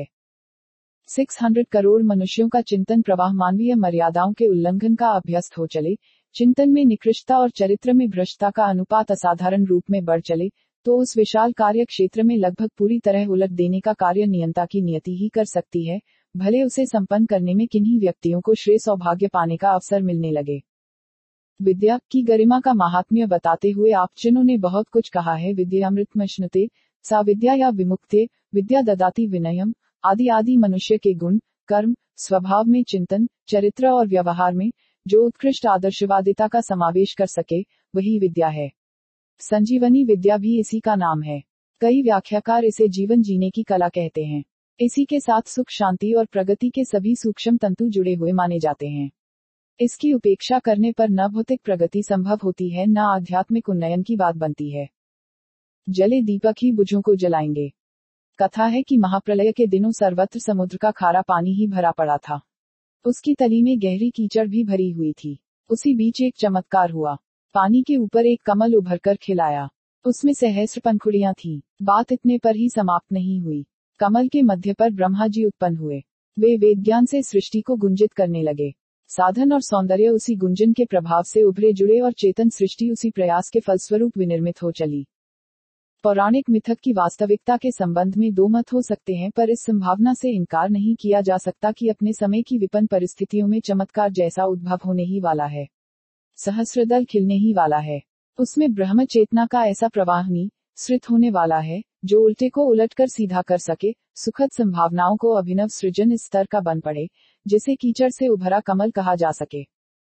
600 करोड़ मनुष्यों का चिंतन प्रवाह मानवीय मर्यादाओं के उल्लंघन का अभ्यस्त हो चले, चिंतन में निकृष्टता और चरित्र में भ्रष्टता का अनुपात असाधारण रूप में बढ़ चले, तो उस विशाल कार्य क्षेत्र में लगभग पूरी तरह उलट देने का कार्य नियंता की नियति ही कर सकती है, भले उसे संपन्न करने में किन्हीं व्यक्तियों को श्रेय सौभाग्य पाने का अवसर मिलने लगे। विद्या की गरिमा का महात्म्य बताते हुए आपजनों ने बहुत कुछ कहा है। विद्यामृतमश्नुते सा विद्या या विमुक्ते, विद्या ददाति विनयम, आदि आदि मनुष्य के गुण, कर्म, स्वभाव में, चिंतन, चरित्र और व्यवहार में जो उत्कृष्ट आदर्शवादिता का समावेश कर सके, वही विद्या है। संजीवनी विद्या भी इसी का नाम है। कई व्याख्याकार इसे जीवन जीने की कला कहते हैं। इसी के साथ सुख, शांति और प्रगति के सभी सूक्ष्म तंतु जुड़े हुए माने जाते हैं। इसकी उपेक्षा करने पर न भौतिक प्रगति संभव होती है, न आध्यात्मिक उन्नयन की बात बनती है। जले दीपक ही बुझों को जलाएंगे। कथा है कि महाप्रलय के दिनों सर्वत्र समुद्र का खारा पानी ही भरा पड़ा था। उसकी तली में गहरी कीचड़ भी भरी हुई थी। उसी बीच एक चमत्कार हुआ। पानी के ऊपर एक कमल उभरकर खिलाया। उसमें सहस्र पंखुड़ियां थीं। बात इतने पर ही समाप्त नहीं हुई। कमल के मध्य पर ब्रह्मा जी उत्पन्न हुए। वे वेद ज्ञान से सृष्टि को गुंजित करने लगे। साधन और सौंदर्य उसी गुंजन के प्रभाव से उभरे जुड़े और चेतन सृष्टि उसी प्रयास के फलस्वरूप विनिर्मित हो चली। पौराणिक मिथक की वास्तविकता के संबंध में दो मत हो सकते हैं, पर इस संभावना से इनकार नहीं किया जा सकता कि अपने समय की विपन्न परिस्थितियों में चमत्कार जैसा उद्भव होने ही वाला है। सहस्रदल खिलने ही वाला है। उसमें ब्रह्म चेतना का ऐसा प्रवाहनी सृत होने वाला है, जो उल्टे को उलटकर सीधा कर सके, सुखद संभावनाओं को अभिनव सृजन इस स्तर का बन पड़े, जिसे कीचड़ से उभरा कमल कहा जा सके।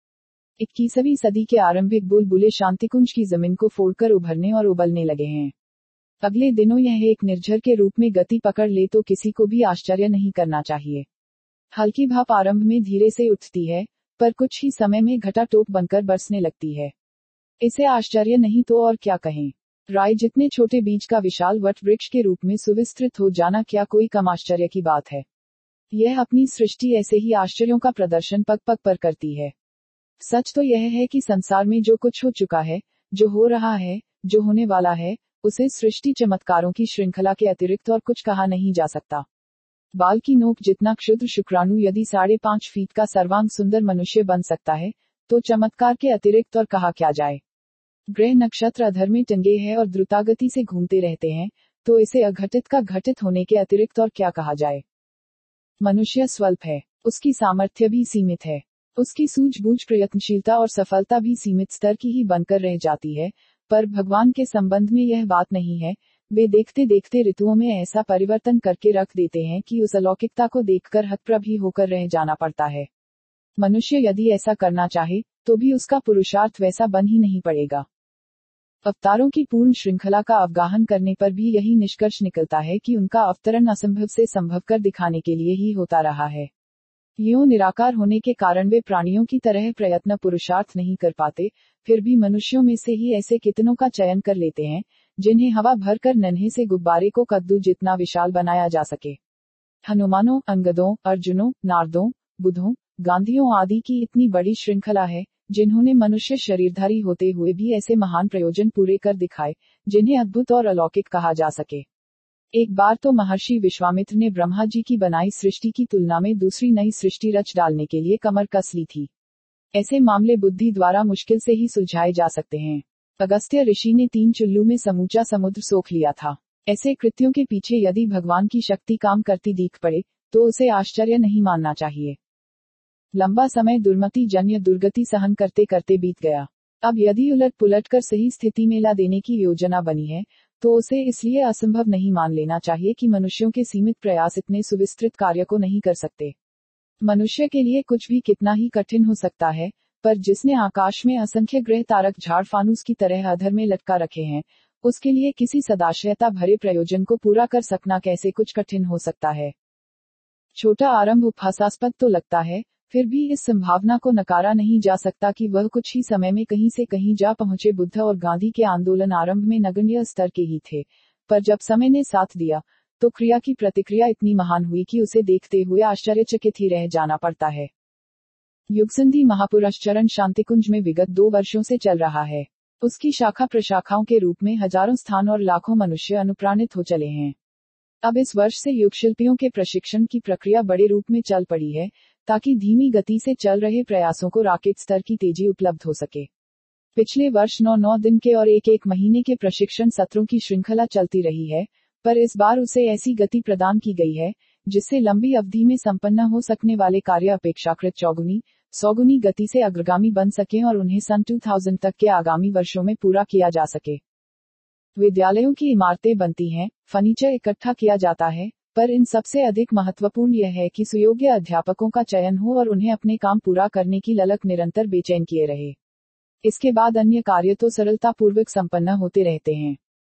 21वीं सदी के आरंभिक बुलबुले शांतिकुंज की जमीन को फोड़कर उभरने और उबलने लगे हैं। अगले दिनों यह एक निर्झर के रूप में गति पकड़ ले तो किसी को भी आश्चर्य नहीं करना चाहिए। हल्की भाप आरंभ में धीरे से उठती है, पर कुछ ही समय में घटा टोप बनकर बरसने लगती है। इसे आश्चर्य नहीं तो और क्या कहें। राय जितने छोटे बीज का विशाल वट वृक्ष के रूप में सुविस्तृत हो जाना क्या कोई कम आश्चर्य की बात है। यह अपनी सृष्टि ऐसे ही आश्चर्यों का प्रदर्शन पग पग पर करती है। सच तो यह है कि संसार में जो कुछ हो चुका है, जो हो रहा है, जो होने वाला है, उसे सृष्टि चमत्कारों की श्रृंखला के अतिरिक्त और कुछ कहा नहीं जा सकता। बाल की नोक जितना क्षुद्र शुक्राणु यदि 5.5 फीट का सर्वांग सुंदर मनुष्य बन सकता है, तो चमत्कार के अतिरिक्त और कहा क्या जाए। ग्रह नक्षत्र अधर में टंगे हैं और द्रुतागति से घूमते रहते हैं, तो इसे अघटित का घटित होने के अतिरिक्त और क्या कहा जाए। मनुष्य स्वल्प है, उसकी सामर्थ्य भी सीमित है, उसकी सूझबूझ, प्रयत्नशीलता और सफलता भी सीमित स्तर की ही बनकर रह जाती है। पर भगवान के संबंध में यह बात नहीं है। वे देखते देखते ऋतुओं में ऐसा परिवर्तन करके रख देते हैं कि उस अलौकिकता को देखकर हतप्रभ ही होकर रह जाना पड़ता है। मनुष्य यदि ऐसा करना चाहे, तो भी उसका पुरुषार्थ वैसा बन ही नहीं पड़ेगा। अवतारों की पूर्ण श्रृंखला का अवगाहन करने पर भी यही निष्कर्ष निकलता है कि उनका अवतरण असंभव से संभव कर दिखाने के लिए ही होता रहा है। यूं निराकार होने के कारण वे प्राणियों की तरह प्रयत्न पुरुषार्थ नहीं कर पाते, फिर भी मनुष्यों में से ही ऐसे कितनों का चयन कर लेते हैं, जिन्हें हवा भरकर नन्हे से गुब्बारे को कद्दू जितना विशाल बनाया जा सके। हनुमानों, अंगदों, अर्जुनों, नारदों, बुद्धों, गांधियों आदि की इतनी बड़ी श्रृंखला है, जिन्होंने मनुष्य शरीरधारी होते हुए भी ऐसे महान प्रयोजन पूरे कर दिखाए, जिन्हें अद्भुत और अलौकिक कहा जा सके। एक बार तो महर्षि विश्वामित्र ने ब्रह्मा जी की बनाई सृष्टि की तुलना में दूसरी नई सृष्टि रच डालने के लिए कमर कस ली थी। ऐसे मामले बुद्धि द्वारा मुश्किल से ही सुलझाए जा सकते हैं। अगस्त्य ऋषि ने 3 चुल्लू में समूचा समुद्र सोख लिया था। ऐसे कृत्यों के पीछे यदि भगवान की शक्ति काम करती दिख पड़े, तो उसे आश्चर्य नहीं मानना चाहिए। लंबा समय दुर्मति जन्य दुर्गति सहन करते करते बीत गया। अब यदि उलट पुलट कर सही स्थिति में ला देने की योजना बनी है, तो उसे इसलिए असंभव नहीं मान लेना चाहिए कि मनुष्यों के सीमित प्रयास इतने सुविस्तृत कार्य को नहीं कर सकते। मनुष्य के लिए कुछ भी कितना ही कठिन हो सकता है, पर जिसने आकाश में असंख्य ग्रह तारक झाड़ फानूस की तरह अधर में लटका रखे हैं, उसके लिए किसी सदाशयता भरे प्रयोजन को पूरा कर सकना कैसे कुछ कठिन हो सकता है। छोटा आरंभ उपहासास्पद तो लगता है, फिर भी इस संभावना को नकारा नहीं जा सकता कि वह कुछ ही समय में कहीं से कहीं जा पहुंचे। बुद्ध और गांधी के आंदोलन आरंभ में नगण्य स्तर के ही थे, पर जब समय ने साथ दिया, तो क्रिया की प्रतिक्रिया इतनी महान हुई कि उसे देखते हुए आश्चर्यचकित ही रह जाना पड़ता है। युगसंधि महापुरुषचरण शांतिकुंज में विगत 2 वर्षों से चल रहा है। उसकी शाखा प्रशाखाओं के रूप में हजारों स्थान और लाखों मनुष्य अनुप्राणित हो चले हैं। अब इस वर्ष से युग शिल्पियों के प्रशिक्षण की प्रक्रिया बड़े रूप में चल पड़ी है, ताकि धीमी गति से चल रहे प्रयासों को रॉकेट स्तर की तेजी उपलब्ध हो सके। पिछले वर्ष 9 दिन के और एक महीने के प्रशिक्षण सत्रों की श्रृंखला चलती रही है, पर इस बार उसे ऐसी गति प्रदान की गई है, जिससे लंबी अवधि में संपन्न हो सकने वाले कार्य अपेक्षाकृत चौगुनी, 100 गुनी गति से अग्रगामी बन सकें और उन्हें सन 2000 तक के आगामी वर्षों में पूरा किया जा सके। विद्यालयों की इमारतें बनती हैं, फर्नीचर इकट्ठा किया जाता है, पर इन सबसे अधिक महत्वपूर्ण यह है कि सुयोग्य अध्यापकों का चयन हो और उन्हें अपने काम पूरा करने की ललक निरंतर बेचैन किए रहे। इसके बाद अन्य कार्य तो सरलतापूर्वक संपन्न होते रहते हैं।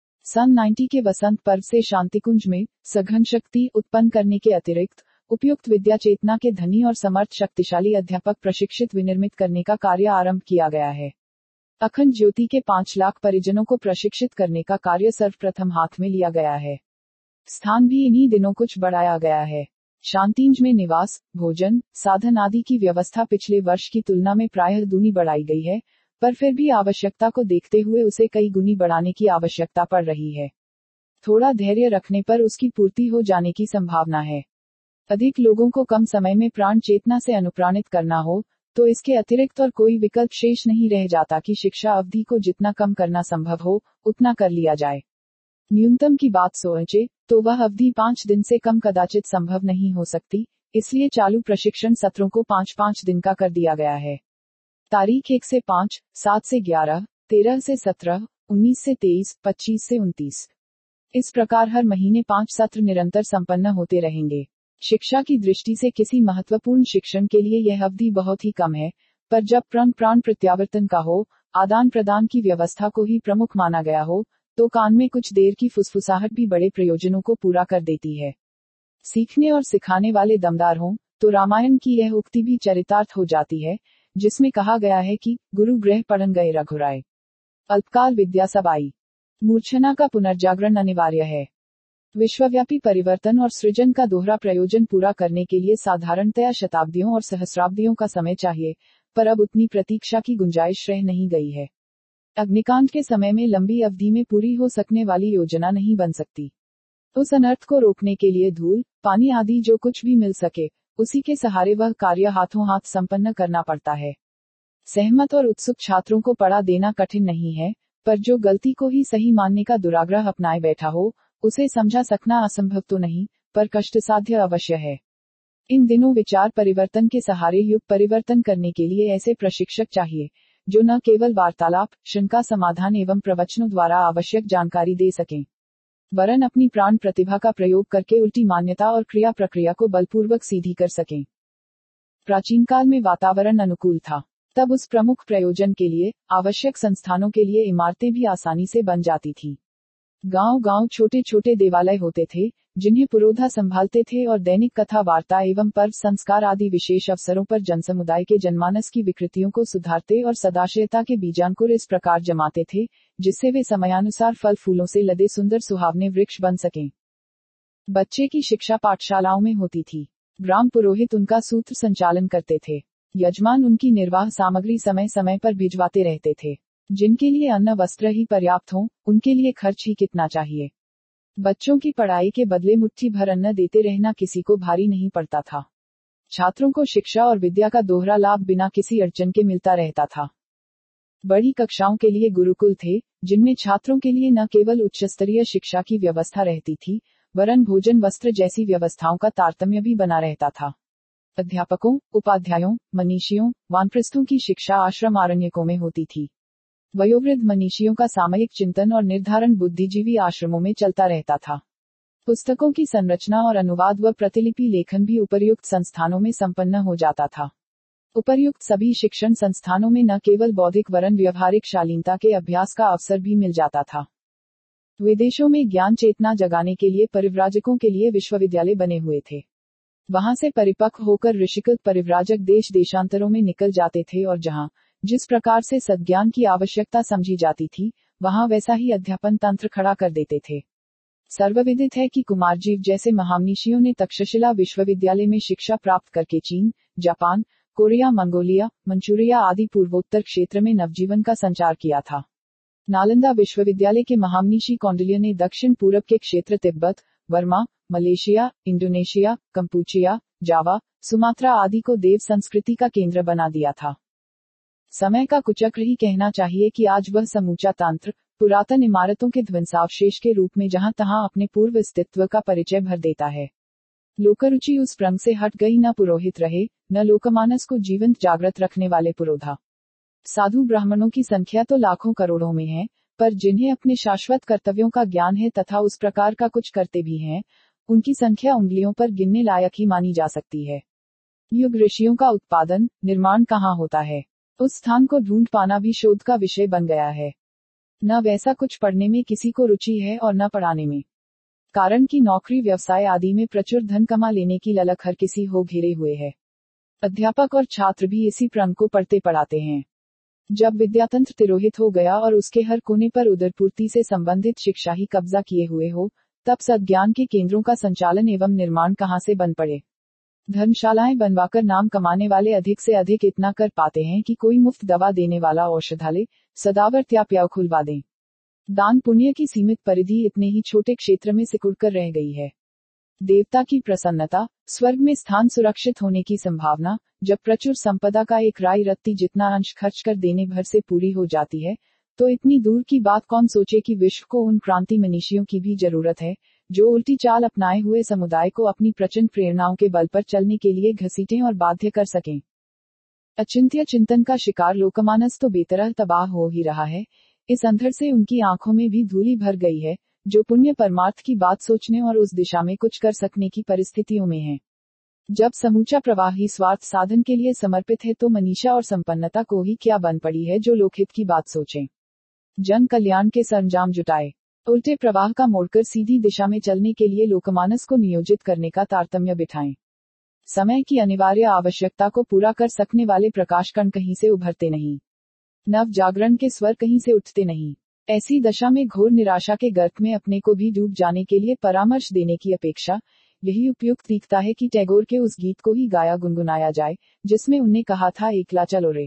सन 90 के वसंत पर्व से शांतिकुंज में सघन शक्ति उत्पन्न करने के अतिरिक्त उपयुक्त विद्या चेतना के धनी और समर्थ शक्तिशाली अध्यापक प्रशिक्षित विनिर्मित करने का कार्य आरंभ किया गया है। अखंड ज्योति के 5 लाख परिजनों को प्रशिक्षित करने का कार्य सर्वप्रथम हाथ में लिया गया है। स्थान भी इन्हीं दिनों कुछ बढ़ाया गया है। शांतिंज में निवास, भोजन, साधन आदि की व्यवस्था पिछले वर्ष की तुलना में प्रायः दूनी बढ़ाई गई है, पर फिर भी आवश्यकता को देखते हुए उसे कई गुनी बढ़ाने की आवश्यकता पड़ रही है। थोड़ा धैर्य रखने पर उसकी पूर्ति हो जाने की संभावना है। अधिक लोगों को कम समय में प्राण चेतना से अनुप्राणित करना हो, तो इसके अतिरिक्त और कोई विकल्प शेष नहीं रह जाता कि शिक्षा अवधि को जितना कम करना संभव हो, उतना कर लिया जाए। न्यूनतम की बात सोचे, तो वह अवधि 5 दिन से कम कदाचित संभव नहीं हो सकती, इसलिए चालू प्रशिक्षण सत्रों को 5-5 दिन का कर दिया गया है। तारीख 1 से 5, 7 से 11, 13 से 17, 19 से 23, 25 से 29। इस प्रकार हर महीने 5 सत्र निरंतर संपन्न होते रहेंगे। शिक्षा की दृष्टि से किसी महत्वपूर्ण शिक्षण के लिए यह अवधि बहुत ही कम है, पर जब प्राण प्रत्यावर्तन का हो, आदान प्रदान की व्यवस्था को ही प्रमुख माना गया हो, तो कान में कुछ देर की फुसफुसाहट भी बड़े प्रयोजनों को पूरा कर देती है। सीखने और सिखाने वाले दमदार हों, तो रामायण की यह उक्ति भी चरितार्थ हो जाती है, जिसमें कहा गया है कि गुरु ग्रह पढ़न गए रघुराय, अल्पकाल विद्या सब आई। मूर्छना का पुनर्जागरण अनिवार्य है। विश्वव्यापी परिवर्तन और सृजन का दोहरा प्रयोजन पूरा करने के लिए साधारणतया शताब्दियों और सहस्राब्दियों का समय चाहिए, पर अब उतनी प्रतीक्षा की गुंजाइश रह नहीं गई है। अग्निकांड के समय में लंबी अवधि में पूरी हो सकने वाली योजना नहीं बन सकती। उस अनर्थ को रोकने के लिए धूल, पानी आदि जो कुछ भी मिल सके, उसी के सहारे वह कार्य हाथों हाथ संपन्न करना पड़ता है। सहमत और उत्सुक छात्रों को पढ़ा देना कठिन नहीं है, पर जो गलती को ही सही मानने का दुराग्रह अपनाए बैठा हो, उसे समझा सकना असंभव तो नहीं, पर कष्टसाध्य अवश्य है। इन दिनों विचार परिवर्तन के सहारे युग परिवर्तन करने के लिए ऐसे प्रशिक्षक चाहिए, जो न केवल वार्तालाप, शंका समाधान एवं प्रवचनों द्वारा आवश्यक जानकारी दे सकें, वरन अपनी प्राण प्रतिभा का प्रयोग करके उल्टी मान्यता और क्रिया प्रक्रिया को बलपूर्वक सीधी कर सकें। प्राचीन काल में वातावरण अनुकूल था, तब उस प्रमुख प्रयोजन के लिए आवश्यक संस्थानों के लिए इमारतें भी आसानी से बन जाती थी। गांव-गांव छोटे-छोटे देवालय होते थे, जिन्हें पुरोधा संभालते थे और दैनिक कथा वार्ता एवं पर्व संस्कार आदि विशेष अवसरों पर जनसमुदाय के जनमानस की विकृतियों को सुधारते और सदाशयता के बीजांकुर इस प्रकार जमाते थे, जिससे वे समयानुसार फल फूलों से लदे सुंदर सुहावने वृक्ष बन सकें। बच्चे की शिक्षा पाठशालाओं में होती थी। ग्राम पुरोहित उनका सूत्र संचालन करते थे। यजमान उनकी निर्वाह सामग्री समय समय पर भिजवाते रहते थे। जिनके लिए अन्न वस्त्र ही पर्याप्त हों, उनके लिए खर्च ही कितना चाहिए। बच्चों की पढ़ाई के बदले मुट्ठी भर अन्न देते रहना किसी को भारी नहीं पड़ता था। छात्रों को शिक्षा और विद्या का दोहरा लाभ बिना किसी अड़चन के मिलता रहता था। बड़ी कक्षाओं के लिए गुरुकुल थे, जिनमें छात्रों के लिए न केवल उच्च स्तरीय शिक्षा की व्यवस्था रहती थी, वरन भोजन वस्त्र जैसी व्यवस्थाओं का तारतम्य भी बना रहता था। अध्यापकों, उपाध्यायों, मनीषियों, वानप्रस्थों की शिक्षा आश्रम आरण्यकों में होती थी। वयोवृद्ध मनीषियों का सामयिक चिंतन और निर्धारण बुद्धिजीवी आश्रमों में चलता रहता था। पुस्तकों की संरचना और अनुवाद व प्रतिलिपि लेखन भी उपर्युक्त संस्थानों में संपन्न हो जाता था। उपर्युक्त सभी शिक्षण संस्थानों में न केवल बौद्धिक वरन व्यवहारिक शालीनता के अभ्यास का अवसर भी मिल जाता था। विदेशों में ज्ञान चेतना जगाने के लिए परिव्राजकों के लिए विश्वविद्यालय बने हुए थे। वहां से परिपक्व होकर ऋषिकृत परिव्राजक देश देशांतरों में निकल जाते थे और जहां जिस प्रकार से सद्ज्ञान की आवश्यकता समझी जाती थी, वहां वैसा ही अध्यापन तंत्र खड़ा कर देते थे। सर्वविदित है कि कुमारजीव जैसे महामनीषियों ने तक्षशिला विश्वविद्यालय में शिक्षा प्राप्त करके चीन, जापान, कोरिया, मंगोलिया, मंचूरिया आदि पूर्वोत्तर क्षेत्र में नवजीवन का संचार किया था। नालंदा विश्वविद्यालय के महामनीषी कौंडिल्य ने दक्षिण पूरब के क्षेत्र Tibet, Burma, Malaysia, Indonesia, Kampuchea, Java, Sumatra आदि को देव संस्कृति का केंद्र बना दिया था। समय का कुचक्र ही कहना चाहिए कि आज वह समूचा तंत्र पुरातन इमारतों के ध्वंसावशेष के रूप में जहां तहां अपने पूर्व अस्तित्व का परिचय भर देता है। लोकरुचि उस प्रंग से हट गई, न पुरोहित रहे, न लोकमानस को जीवंत जागृत रखने वाले पुरोधा। साधु ब्राह्मणों की संख्या तो लाखों करोड़ों में है, पर जिन्हें अपने शाश्वत कर्तव्यों का ज्ञान है तथा उस प्रकार का कुछ करते भी हैं, उनकी संख्या उंगलियों पर गिनने लायक ही मानी जा सकती है। युग ऋषियों का उत्पादन, निर्माण कहाँ होता है, उस स्थान को ढूंढ पाना भी शोध का विषय बन गया है। न वैसा कुछ पढ़ने में किसी को रुचि है और न पढ़ाने में। कारण कि नौकरी व्यवसाय आदि में प्रचुर धन कमा लेने की ललक हर किसी हो घेरे हुए है। अध्यापक और छात्र भी इसी प्रंग को पढ़ते पढ़ाते हैं। जब विद्यातंत्र तिरोहित हो गया और उसके हर कोने पर उदरपूर्ति से संबंधित शिक्षा ही कब्जा किए हुए हो, तब सद्ज्ञान के केंद्रों का संचालन एवं निर्माण कहाँ से बन पड़े। धर्मशालाएं बनवाकर नाम कमाने वाले अधिक से अधिक इतना कर पाते हैं कि कोई मुफ्त दवा देने वाला औषधालय, सदावर्त या प्याऊ खुलवा दें। दान पुण्य की सीमित परिधि इतने ही छोटे क्षेत्र में सिकुड़कर रह गई है। देवता की प्रसन्नता, स्वर्ग में स्थान सुरक्षित होने की संभावना, जब प्रचुर संपदा का एक राई रत्ती जितना अंश खर्च कर देने भर से पूरी हो जाती है, तो इतनी दूर की बात कौन सोचे कि विश्व को उन क्रांति मनीषियों की भी जरूरत है, जो उल्टी चाल अपनाए हुए समुदाय को अपनी प्रचंड प्रेरणाओं के बल पर चलने के लिए घसीटें और बाध्य कर सकें। अचिंत्य चिंतन का शिकार लोकमानस तो बेतरह तबाह हो ही रहा है। इस अंधर से उनकी आंखों में भी धूली भर गई है, जो पुण्य परमार्थ की बात सोचने और उस दिशा में कुछ कर सकने की परिस्थितियों में है। जब समूचा प्रवाह ही स्वार्थ साधन के लिए समर्पित है, तो मनीषा और संपन्नता को ही क्या बन पड़ी है जो लोकहित की बात सोचें, जन कल्याण के सरंजाम जुटाए। उल्टे प्रवाह का मोड़कर सीधी दिशा में चलने के लिए लोकमानस को नियोजित करने का तारतम्य बिठाएं। समय की अनिवार्य आवश्यकता को पूरा कर सकने वाले प्रकाशकण कहीं से उभरते नहीं, नव जागरण के स्वर कहीं से उठते नहीं। ऐसी दशा में घोर निराशा के गर्त में अपने को भी डूब जाने के लिए परामर्श देने की अपेक्षा यही उपयुक्त दिखता है कि टैगोर के उस गीत को ही गाया गुनगुनाया जाए, जिसमें उनने कहा था, एकला चलो रे।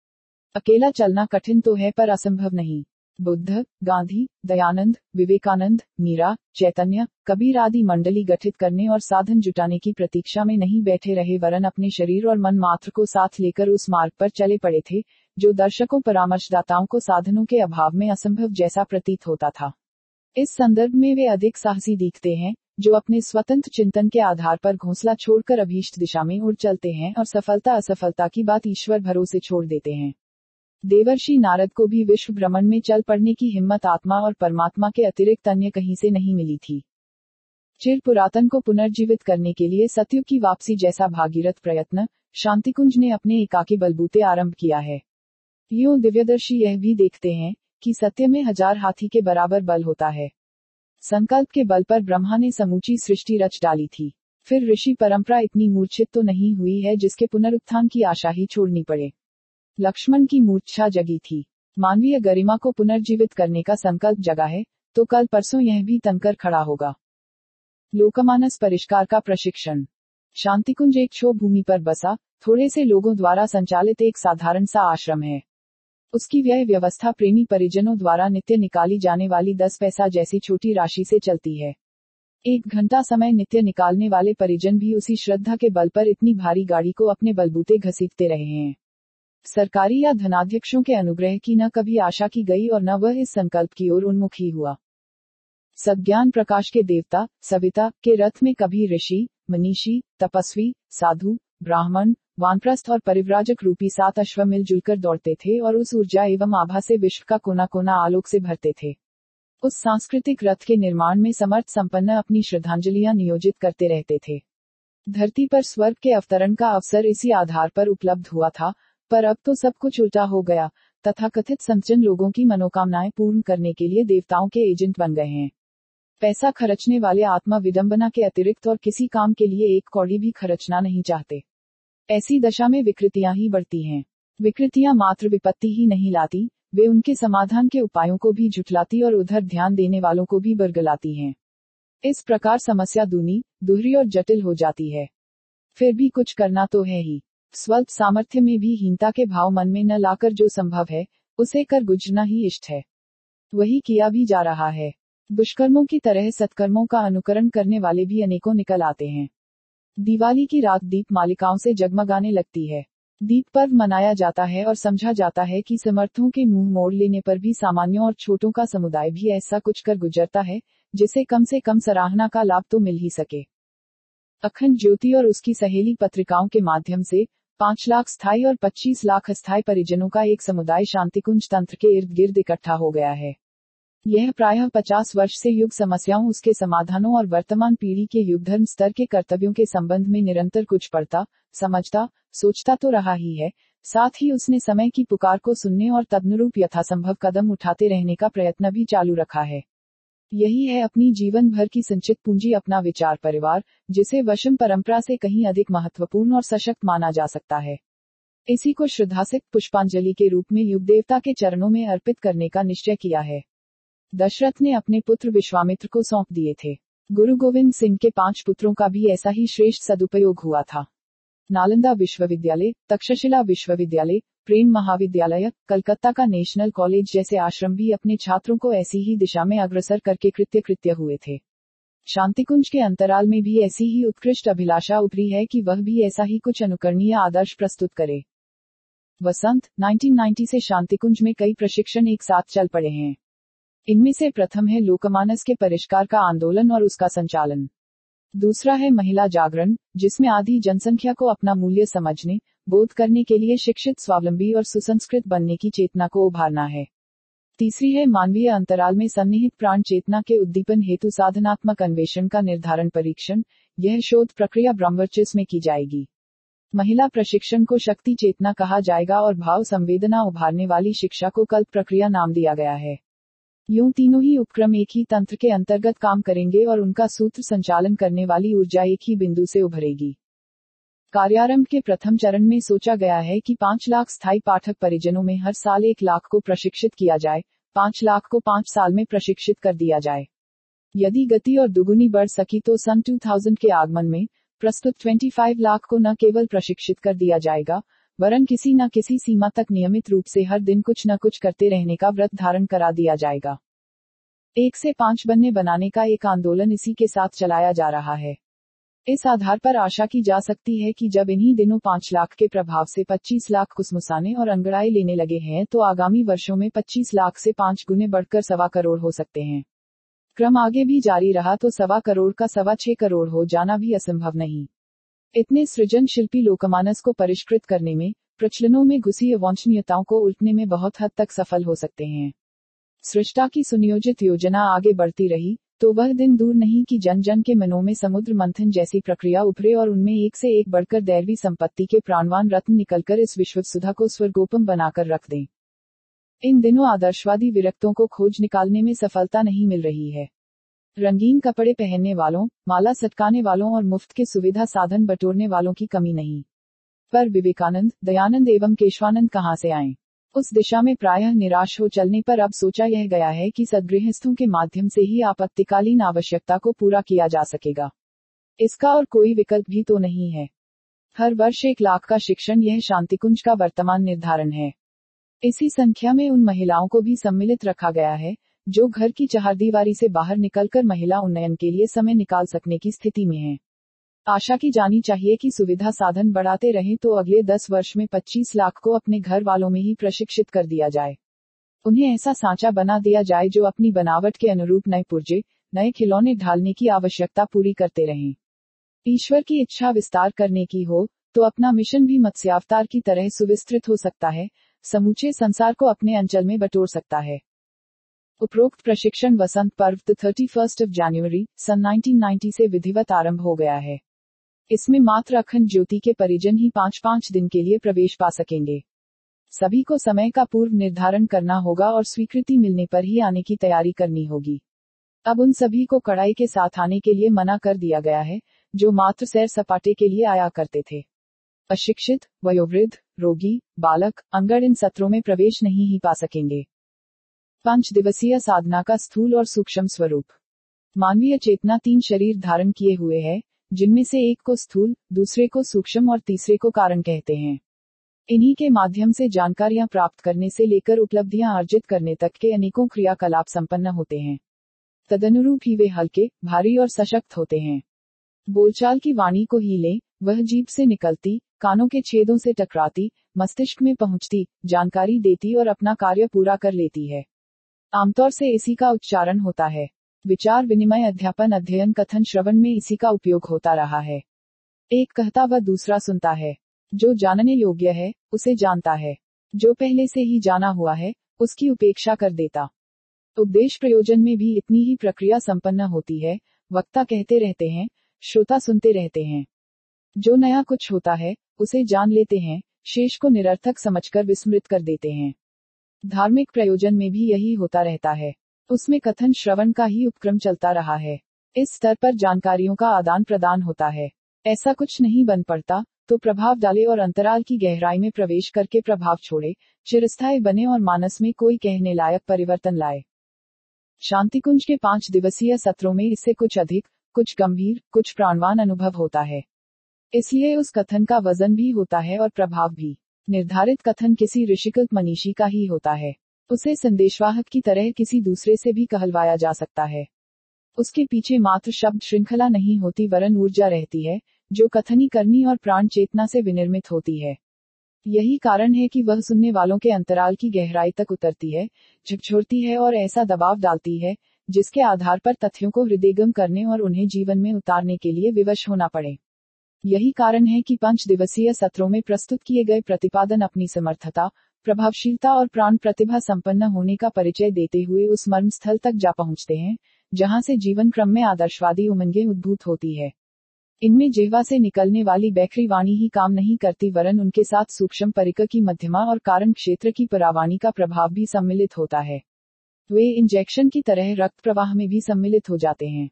अकेला चलना कठिन तो है पर असंभव नहीं। बुद्ध, गांधी, दयानंद, विवेकानंद, मीरा, चैतन्य, कबीर आदि मंडली गठित करने और साधन जुटाने की प्रतीक्षा में नहीं बैठे रहे, वरन अपने शरीर और मन मात्र को साथ लेकर उस मार्ग पर चले पड़े थे, जो दर्शकों परामर्शदाताओं को साधनों के अभाव में असंभव जैसा प्रतीत होता था। इस संदर्भ में वे अधिक साहसी दिखते हैं, जो अपने स्वतंत्र चिंतन के आधार पर घोंसला छोड़कर अभीष्ट दिशा में उड़ चलते हैं और सफलता असफलता की बात ईश्वर भरोसे छोड़ देते हैं। देवर्षि नारद को भी विश्व भ्रमण में चल पड़ने की हिम्मत आत्मा और परमात्मा के अतिरिक्त अन्य कहीं से नहीं मिली थी। चिर पुरातन को पुनर्जीवित करने के लिए सतयुग की वापसी जैसा भागीरथ प्रयत्न शांतिकुंज ने अपने एकाकी बलबूते आरंभ किया है। यूं दिव्यदर्शी यह भी देखते हैं कि सत्य में 1000 हाथी के बराबर बल होता है। संकल्प के बल पर ब्रह्मा ने समूची सृष्टि रच डाली थी। फिर ऋषि परंपरा इतनी मूर्छित तो नहीं हुई है जिसके पुनरुत्थान की आशा ही छोड़नी पड़े। लक्ष्मण की मूर्छा जगी थी, मानवीय गरिमा को पुनर्जीवित करने का संकल्प जगा है, तो कल परसों यह भी तनकर खड़ा होगा। लोकमानस परिष्कार का प्रशिक्षण। शांतिकुंज एक क्षोभ भूमि पर बसा, थोड़े से लोगों द्वारा संचालित एक साधारण सा आश्रम है। उसकी व्यय व्यवस्था प्रेमी परिजनों द्वारा नित्य निकाली जाने वाली 10 पैसा जैसी छोटी राशि से चलती है। 1 घंटा समय नित्य निकालने वाले परिजन भी उसी श्रद्धा के बल पर इतनी भारी गाड़ी को अपने बलबूते घसीटते रहे हैं। सरकारी या धनाध्यक्षों के अनुग्रह की न कभी आशा की गई और न वह इस संकल्प की ओर उन्मुख ही हुआ। सज्ञान प्रकाश के देवता सविता के रथ में कभी ऋषि, मनीषी, तपस्वी, साधु, ब्राह्मण, वानप्रस्थ और परिव्राजक रूपी 7 अश्व मिलजुल कर दौड़ते थे और उस ऊर्जा एवं आभा से विश्व का कोना कोना आलोक से भरते थे। उस सांस्कृतिक रथ के निर्माण में समर्थ संपन्न अपनी श्रद्धांजलियां नियोजित करते रहते थे। धरती पर स्वर्ग के अवतरण का अवसर इसी आधार पर उपलब्ध हुआ था, पर अब तो सब कुछ उल्टा हो गया। तथाकथित संतजन लोगों की मनोकामनाएं पूर्ण करने के लिए देवताओं के एजेंट बन गए हैं। पैसा खर्चने वाले आत्मा विडंबना के अतिरिक्त और किसी काम के लिए एक कौड़ी भी खर्चना नहीं चाहते। ऐसी दशा में विकृतियां ही बढ़ती हैं। विकृतियां मात्र विपत्ति ही नहीं लाती, वे उनके समाधान के उपायों को भी झुठलाती और उधर ध्यान देने वालों को भी बरगलाती हैं। इस प्रकार समस्या दूनी, दुहरी और जटिल हो जाती है। फिर भी कुछ करना तो है ही। स्वल्प सामर्थ्य में भी हीनता के भाव मन में न लाकर जो संभव है, उसे कर गुजरना ही इष्ट है। वही किया भी जा रहा है। दुष्कर्मों की तरह सत्कर्मों का अनुकरण करने वाले भी अनेकों निकल आते हैं। दिवाली की रात दीप मालिकाओं से जगमगाने लगती है। दीप पर्व मनाया जाता है और समझा जाता है कि समर्थों के मुंह मोड़ लेने पर भी सामान्यों और छोटों का समुदाय भी ऐसा कुछ कर गुजरता है, जिसे कम से कम सराहना का लाभ तो मिल ही सके। अखंड ज्योति और उसकी सहेली पत्रिकाओं के माध्यम से 5 लाख स्थायी और 25 लाख अस्थायी परिजनों का एक समुदाय शांतिकुंज तंत्र के इर्द गिर्द इकट्ठा हो गया है। यह प्रायः 50 वर्ष से युग समस्याओं, उसके समाधानों और वर्तमान पीढ़ी के युग धर्म स्तर के कर्तव्यों के संबंध में निरंतर कुछ पढ़ता, समझता, सोचता तो रहा ही है, साथ ही उसने समय की पुकार को सुनने और तदनुरूप यथासंभव कदम उठाते रहने का प्रयत्न भी चालू रखा है। यही है अपनी जीवन भर की संचित पूंजी, अपना विचार परिवार, जिसे वशम परंपरा से कहीं अधिक महत्वपूर्ण और सशक्त माना जा सकता है। इसी को श्रद्धासिक्त पुष्पांजलि के रूप में युग देवता के चरणों में अर्पित करने का निश्चय किया है। दशरथ ने अपने पुत्र विश्वामित्र को सौंप दिए थे। गुरु गोविंद सिंह के 5 पुत्रों का भी ऐसा ही श्रेष्ठ सदुपयोग हुआ था। नालंदा विश्वविद्यालय, तक्षशिला विश्वविद्यालय, प्रेम महाविद्यालय, कलकत्ता का नेशनल कॉलेज जैसे आश्रम भी अपने छात्रों को ऐसी ही दिशा में अग्रसर करके कृत्य हुए थे। शांतिकुंज के अंतराल में भी ऐसी ही उत्कृष्ट अभिलाषा उभरी है कि वह भी ऐसा ही कुछ अनुकरणीय आदर्श प्रस्तुत करे। वसंत 1990 से शांतिकुंज में कई प्रशिक्षण एक साथ चल पड़े हैं। इनमें से प्रथम है लोकमानस के परिष्कार का आंदोलन और उसका संचालन। दूसरा है महिला जागरण, जिसमें आधी जनसंख्या को अपना मूल्य समझने, बोध करने के लिए शिक्षित, स्वावलंबी और सुसंस्कृत बनने की चेतना को उभारना है। तीसरी है मानवीय अंतराल में सन्निहित प्राण चेतना के उद्दीपन हेतु साधनात्मक अन्वेषण का निर्धारण परीक्षण। यह शोध प्रक्रिया ब्रह्मवर्चस्व में की जाएगी। महिला प्रशिक्षण को शक्ति चेतना कहा जाएगा और भाव संवेदना उभारने वाली शिक्षा को कल्प प्रक्रिया नाम दिया गया है। यूं तीनों ही उपक्रम एक ही तंत्र के अंतर्गत काम करेंगे और उनका सूत्र संचालन करने वाली ऊर्जा एक ही बिंदु से उभरेगी। कार्यारंभ के प्रथम चरण में सोचा गया है कि 5 लाख स्थायी पाठक परिजनों में हर साल 1 लाख को प्रशिक्षित किया जाए, 5 लाख को 5 साल में प्रशिक्षित कर दिया जाए। यदि गति और दुगुनी बढ़ सकी तो सन 2000 के आगमन में प्रस्तुत 25 लाख को न केवल प्रशिक्षित कर दिया जाएगा, वरन किसी न किसी सीमा तक नियमित रूप से हर दिन कुछ न कुछ करते रहने का व्रत धारण करा दिया जाएगा। 1 से 5 बनने बनाने का एक आंदोलन इसी के साथ चलाया जा रहा है। इस आधार पर आशा की जा सकती है कि जब इन्हीं दिनों 5 लाख के प्रभाव से 25 लाख कुसमुसाने और अंगड़ाई लेने लगे हैं, तो आगामी वर्षों में 25 लाख से 5 गुने बढ़कर 1.25 करोड़ हो सकते हैं। क्रम आगे भी जारी रहा तो 1.25 करोड़ का 6.25 करोड़ हो जाना भी असंभव नहीं। इतने सृजन शिल्पी लोकमानस को परिष्कृत करने में, प्रचलनों में घुसी अवांछनीयताओं को उल्टने में बहुत हद तक सफल हो सकते हैं। सृष्टा की सुनियोजित योजना आगे बढ़ती रही, तो वह दिन दूर नहीं कि जन जन के मनों में समुद्र मंथन जैसी प्रक्रिया उभरे और उनमें एक से एक बढ़कर दैवी संपत्ति के प्राणवान रत्न निकलकर इस विश्व सुधा को स्वर्गोपम बनाकर रख दें। इन दिनों आदर्शवादी विरक्तों को खोज निकालने में सफलता नहीं मिल रही है। रंगीन कपड़े पहनने वालों, माला सटकाने वालों और मुफ्त के सुविधा साधन बटोरने वालों की कमी नहीं। पर विवेकानंद, दयानंद एवं केशवानंद कहां से आएं? उस दिशा में प्रायः निराश हो चलने पर अब सोचा यह गया है कि सद्गृहस्थों के माध्यम से ही आपत्तिकालीन आवश्यकता को पूरा किया जा सकेगा। इसका और कोई विकल्प भी तो नहीं है। हर वर्ष 1 लाख का शिक्षण, यह शांतिकुंज का वर्तमान निर्धारण है। इसी संख्या में उन महिलाओं को भी सम्मिलित रखा गया है, जो घर की चहारदीवारी से बाहर निकलकर महिला उन्नयन के लिए समय निकाल सकने की स्थिति में हैं। आशा की जानी चाहिए कि सुविधा साधन बढ़ाते रहें तो अगले 10 वर्ष में 25 लाख को अपने घर वालों में ही प्रशिक्षित कर दिया जाए। उन्हें ऐसा सांचा बना दिया जाए जो अपनी बनावट के अनुरूप नए पुर्जे, नए खिलौने ढालने की आवश्यकता पूरी करते रहें। ईश्वर की इच्छा विस्तार करने की हो, तो अपना मिशन भी मत्स्यावतार की तरह सुविस्तृत हो सकता है, समूचे संसार को अपने अंचल में बटोर सकता है। उपरोक्त प्रशिक्षण वसंत पर्व 31 जनवरी सन 1990 से विधिवत आरंभ हो गया है। इसमें मात्र अखंड ज्योति के परिजन ही 5-5 दिन के लिए प्रवेश पा सकेंगे। सभी को समय का पूर्व निर्धारण करना होगा और स्वीकृति मिलने पर ही आने की तैयारी करनी होगी। अब उन सभी को कड़ाई के साथ आने के लिए मना कर दिया गया है, जो मात्र सैर सपाटे के लिए आया करते थे। अशिक्षित, वयोवृद्ध, रोगी, बालक, अंगड़ इन सत्रों में प्रवेश नहीं ही पा सकेंगे। 5 दिवसीय साधना का स्थूल और सूक्ष्म स्वरूप। मानवीय चेतना 3 शरीर धारण किए हुए है, जिनमें से एक को स्थूल, दूसरे को सूक्ष्म और तीसरे को कारण कहते हैं। इन्हीं के माध्यम से जानकारियां प्राप्त करने से लेकर उपलब्धियां अर्जित करने तक के अनेकों क्रियाकलाप संपन्न होते हैं। तदनुरूप ही वे हल्के, भारी और सशक्त होते हैं। बोलचाल की वाणी को ही लें, वह जीभ से निकलती, कानों के छेदों से टकराती, मस्तिष्क में पहुंचती, जानकारी देती और अपना कार्य पूरा कर लेती है। आमतौर से इसी का उच्चारण होता है। विचार विनिमय अध्यापन अध्ययन कथन श्रवण में इसी का उपयोग होता रहा है। एक कहता व दूसरा सुनता है। जो जानने योग्य है, उसे जानता है। जो पहले से ही जाना हुआ है, उसकी उपेक्षा कर देता। उपदेश प्रयोजन में भी इतनी ही प्रक्रिया संपन्न होती है। वक्ता कहते रहते हैं, श्रोता सुनते रहते हैं। जो नया कुछ होता है, उसे जान लेते हैं, शेष को निरर्थक समझकर विस्मृत कर देते हैं। धार्मिक प्रयोजन में भी यही होता रहता है। उसमें कथन श्रवण का ही उपक्रम चलता रहा है। इस स्तर पर जानकारियों का आदान प्रदान होता है। ऐसा कुछ नहीं बन पड़ता, तो प्रभाव डाले और अंतराल की गहराई में प्रवेश करके प्रभाव छोड़े, चिरस्थायी बने और मानस में कोई कहने लायक परिवर्तन लाए। शांतिकुंज के 5 दिवसीय सत्रों में इससे कुछ अधिक, कुछ गंभीर, कुछ प्राणवान अनुभव होता है। इसलिए उस कथन का वजन भी होता है और प्रभाव भी। निर्धारित कथन किसी ऋषिकृत मनीषी का ही होता है। उसे संदेशवाहक की तरह किसी दूसरे से भी कहलवाया जा सकता है। उसके पीछे मात्र शब्द श्रृंखला नहीं होती, वरन ऊर्जा रहती है, जो कथनी करनी और प्राण चेतना से विनिर्मित होती है। यही कारण है कि वह सुनने वालों के अंतराल की गहराई तक उतरती है, झकझोरती है और ऐसा दबाव डालती है, जिसके आधार पर तथ्यों को हृदयगम करने और उन्हें जीवन में उतारने के लिए विवश होना पड़े। यही कारण है कि 5 दिवसीय सत्रों में प्रस्तुत किए गए प्रतिपादन अपनी समर्थता, प्रभावशीलता और प्राण प्रतिभा संपन्न होने का परिचय देते हुए उस मर्म स्थल तक जा पहुंचते हैं, जहां से जीवन क्रम में आदर्शवादी उमंगें उद्भूत होती है। इनमें जिह्वा से निकलने वाली बैखरी वाणी ही काम नहीं करती, वरन उनके साथ सूक्ष्म परिक की मध्यमा और कारण क्षेत्र की परावाणी का प्रभाव भी सम्मिलित होता है। वे इंजेक्शन की तरह रक्त प्रवाह में भी सम्मिलित हो जाते हैं।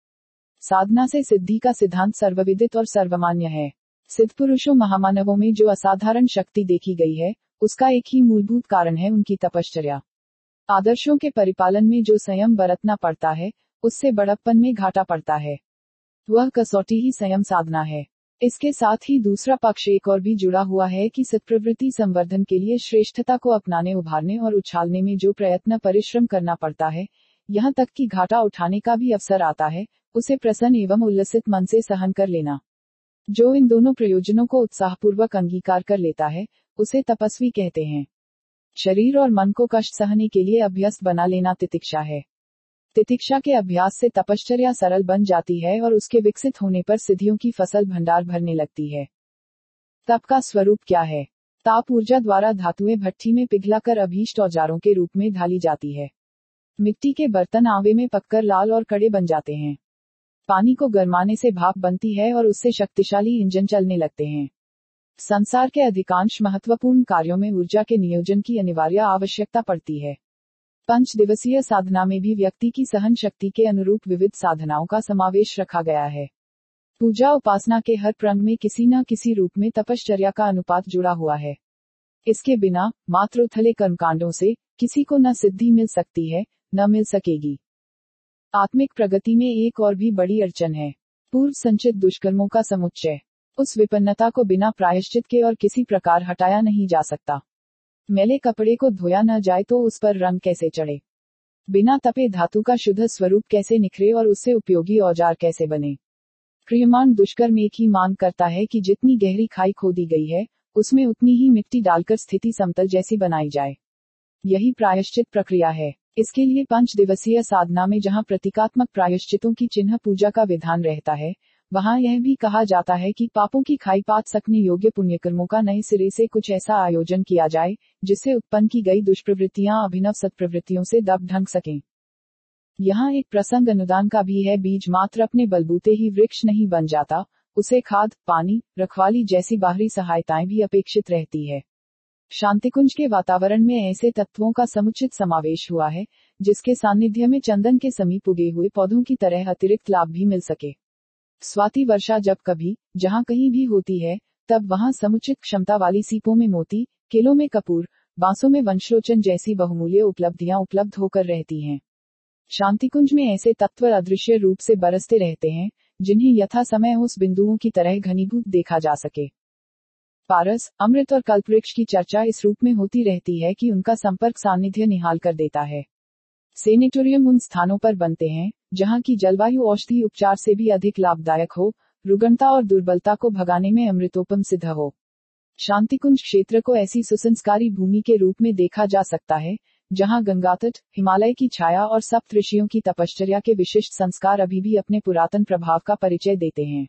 साधना से सिद्धि का सिद्धांत सर्वविदित और सर्वमान्य है। सिद्ध पुरुषों महामानवों में जो असाधारण शक्ति देखी गई है, उसका एक ही मूलभूत कारण है उनकी तपश्चर्या। आदर्शों के परिपालन में जो संयम बरतना पड़ता है, उससे बड़प्पन में घाटा पड़ता है। वह कसौटी ही संयम साधना है। इसके साथ ही दूसरा पक्ष एक और भी जुड़ा हुआ है कि सत्प्रवृत्ति संवर्धन के लिए श्रेष्ठता को अपनाने, उभारने और उछालने में जो प्रयत्न परिश्रम करना पड़ता है, यहाँ तक कि घाटा उठाने का भी अवसर आता है, उसे प्रसन्न एवं उल्लसित मन से सहन कर लेना। जो इन दोनों प्रयोजनों को उत्साहपूर्वक अंगीकार कर लेता है, उसे तपस्वी कहते हैं। शरीर और मन को कष्ट सहने के लिए अभ्यस्त बना लेना तितिक्षा है। तितिक्षा के अभ्यास से तपश्चर्या सरल बन जाती है और उसके विकसित होने पर सिद्धियों की फसल भंडार भरने लगती है। तप का स्वरूप क्या है? ताप ऊर्जा द्वारा धातुएं भट्ठी में पिघलाकर अभीष्ट औजारों के रूप में ढाली जाती है। मिट्टी के बर्तन आवे में पककर लाल और कड़े बन जाते हैं। पानी को गरमाने से भाप बनती है और उससे शक्तिशाली इंजन चलने लगते हैं। संसार के अधिकांश महत्वपूर्ण कार्यों में ऊर्जा के नियोजन की अनिवार्य आवश्यकता पड़ती है। 5 दिवसीय साधना में भी व्यक्ति की सहन शक्ति के अनुरूप विविध साधनाओं का समावेश रखा गया है। पूजा उपासना के हर प्रंग में किसी न किसी रूप में तपश्चर्या का अनुपात जुड़ा हुआ है। इसके बिना मात्र उथले कर्मकांडों से किसी को न सिद्धि मिल सकती है, न मिल सकेगी। आत्मिक प्रगति में एक और भी बड़ी अड़चन है, पूर्व संचित दुष्कर्मों का समुच्चय। उस विपन्नता को बिना प्रायश्चित के और किसी प्रकार हटाया नहीं जा सकता। मैले कपड़े को धोया न जाए तो उस पर रंग कैसे चढ़े? बिना तपे धातु का शुद्ध स्वरूप कैसे निखरे और उससे उपयोगी औजार कैसे बने? क्रियमाण दुष्कर्म एक ही मांग करता है कि जितनी गहरी खाई खोदी गई है, उसमें उतनी ही मिट्टी डालकर स्थिति समतल जैसी बनाई जाए। यही प्रायश्चित प्रक्रिया है। इसके लिए 5 दिवसीय साधना में जहाँ प्रतीकात्मक प्रायश्चितों की चिन्ह पूजा का विधान रहता है, वहाँ यह भी कहा जाता है कि पापों की खाई पात सकने योग्य पुण्यकर्मों का नए सिरे से कुछ ऐसा आयोजन किया जाए, जिससे उत्पन्न की गई दुष्प्रवृत्तियां अभिनव सत्प्रवृत्तियों से दब ढंग सकें। यहाँ एक प्रसंग अनुदान का भी है। बीज मात्र अपने बलबूते ही वृक्ष नहीं बन जाता, उसे खाद, पानी, रखवाली जैसी बाहरी सहायताएं भी अपेक्षित रहती है। शांतिकुंज के वातावरण में ऐसे तत्वों का समुचित समावेश हुआ है, जिसके सानिध्य में चंदन के समीप उगे हुए पौधों की तरह अतिरिक्त लाभ भी मिल सके। स्वाति वर्षा जब कभी, जहाँ कहीं भी होती है, तब वहाँ समुचित क्षमता वाली सीपों में मोती, केलों में कपूर, बांसों में वंशलोचन जैसी बहुमूल्य उपलब्धियां उपलब्ध होकर रहती हैं। शांतिकुंज में ऐसे तत्व अदृश्य रूप से बरसते रहते हैं, जिन्हें यथा समय उस बिंदुओं की तरह घनीभूत देखा जा सके। पारस, अमृत और कल्पवृक्ष की चर्चा इस रूप में होती रहती है कि उनका संपर्क सानिध्य निहाल कर देता है। सेनेटोरियम उन स्थानों पर बनते हैं, जहाँ की जलवायु औषधि उपचार से भी अधिक लाभदायक हो, रुग्णता और दुर्बलता को भगाने में अमृतोपम सिद्ध हो। शांतिकुंज क्षेत्र को ऐसी सुसंस्कारी भूमि के रूप में देखा जा सकता है, जहाँ गंगा तट, हिमालय की छाया और सप्त ऋषियों की तपश्चर्या के विशिष्ट संस्कार अभी भी अपने पुरातन प्रभाव का परिचय देते हैं।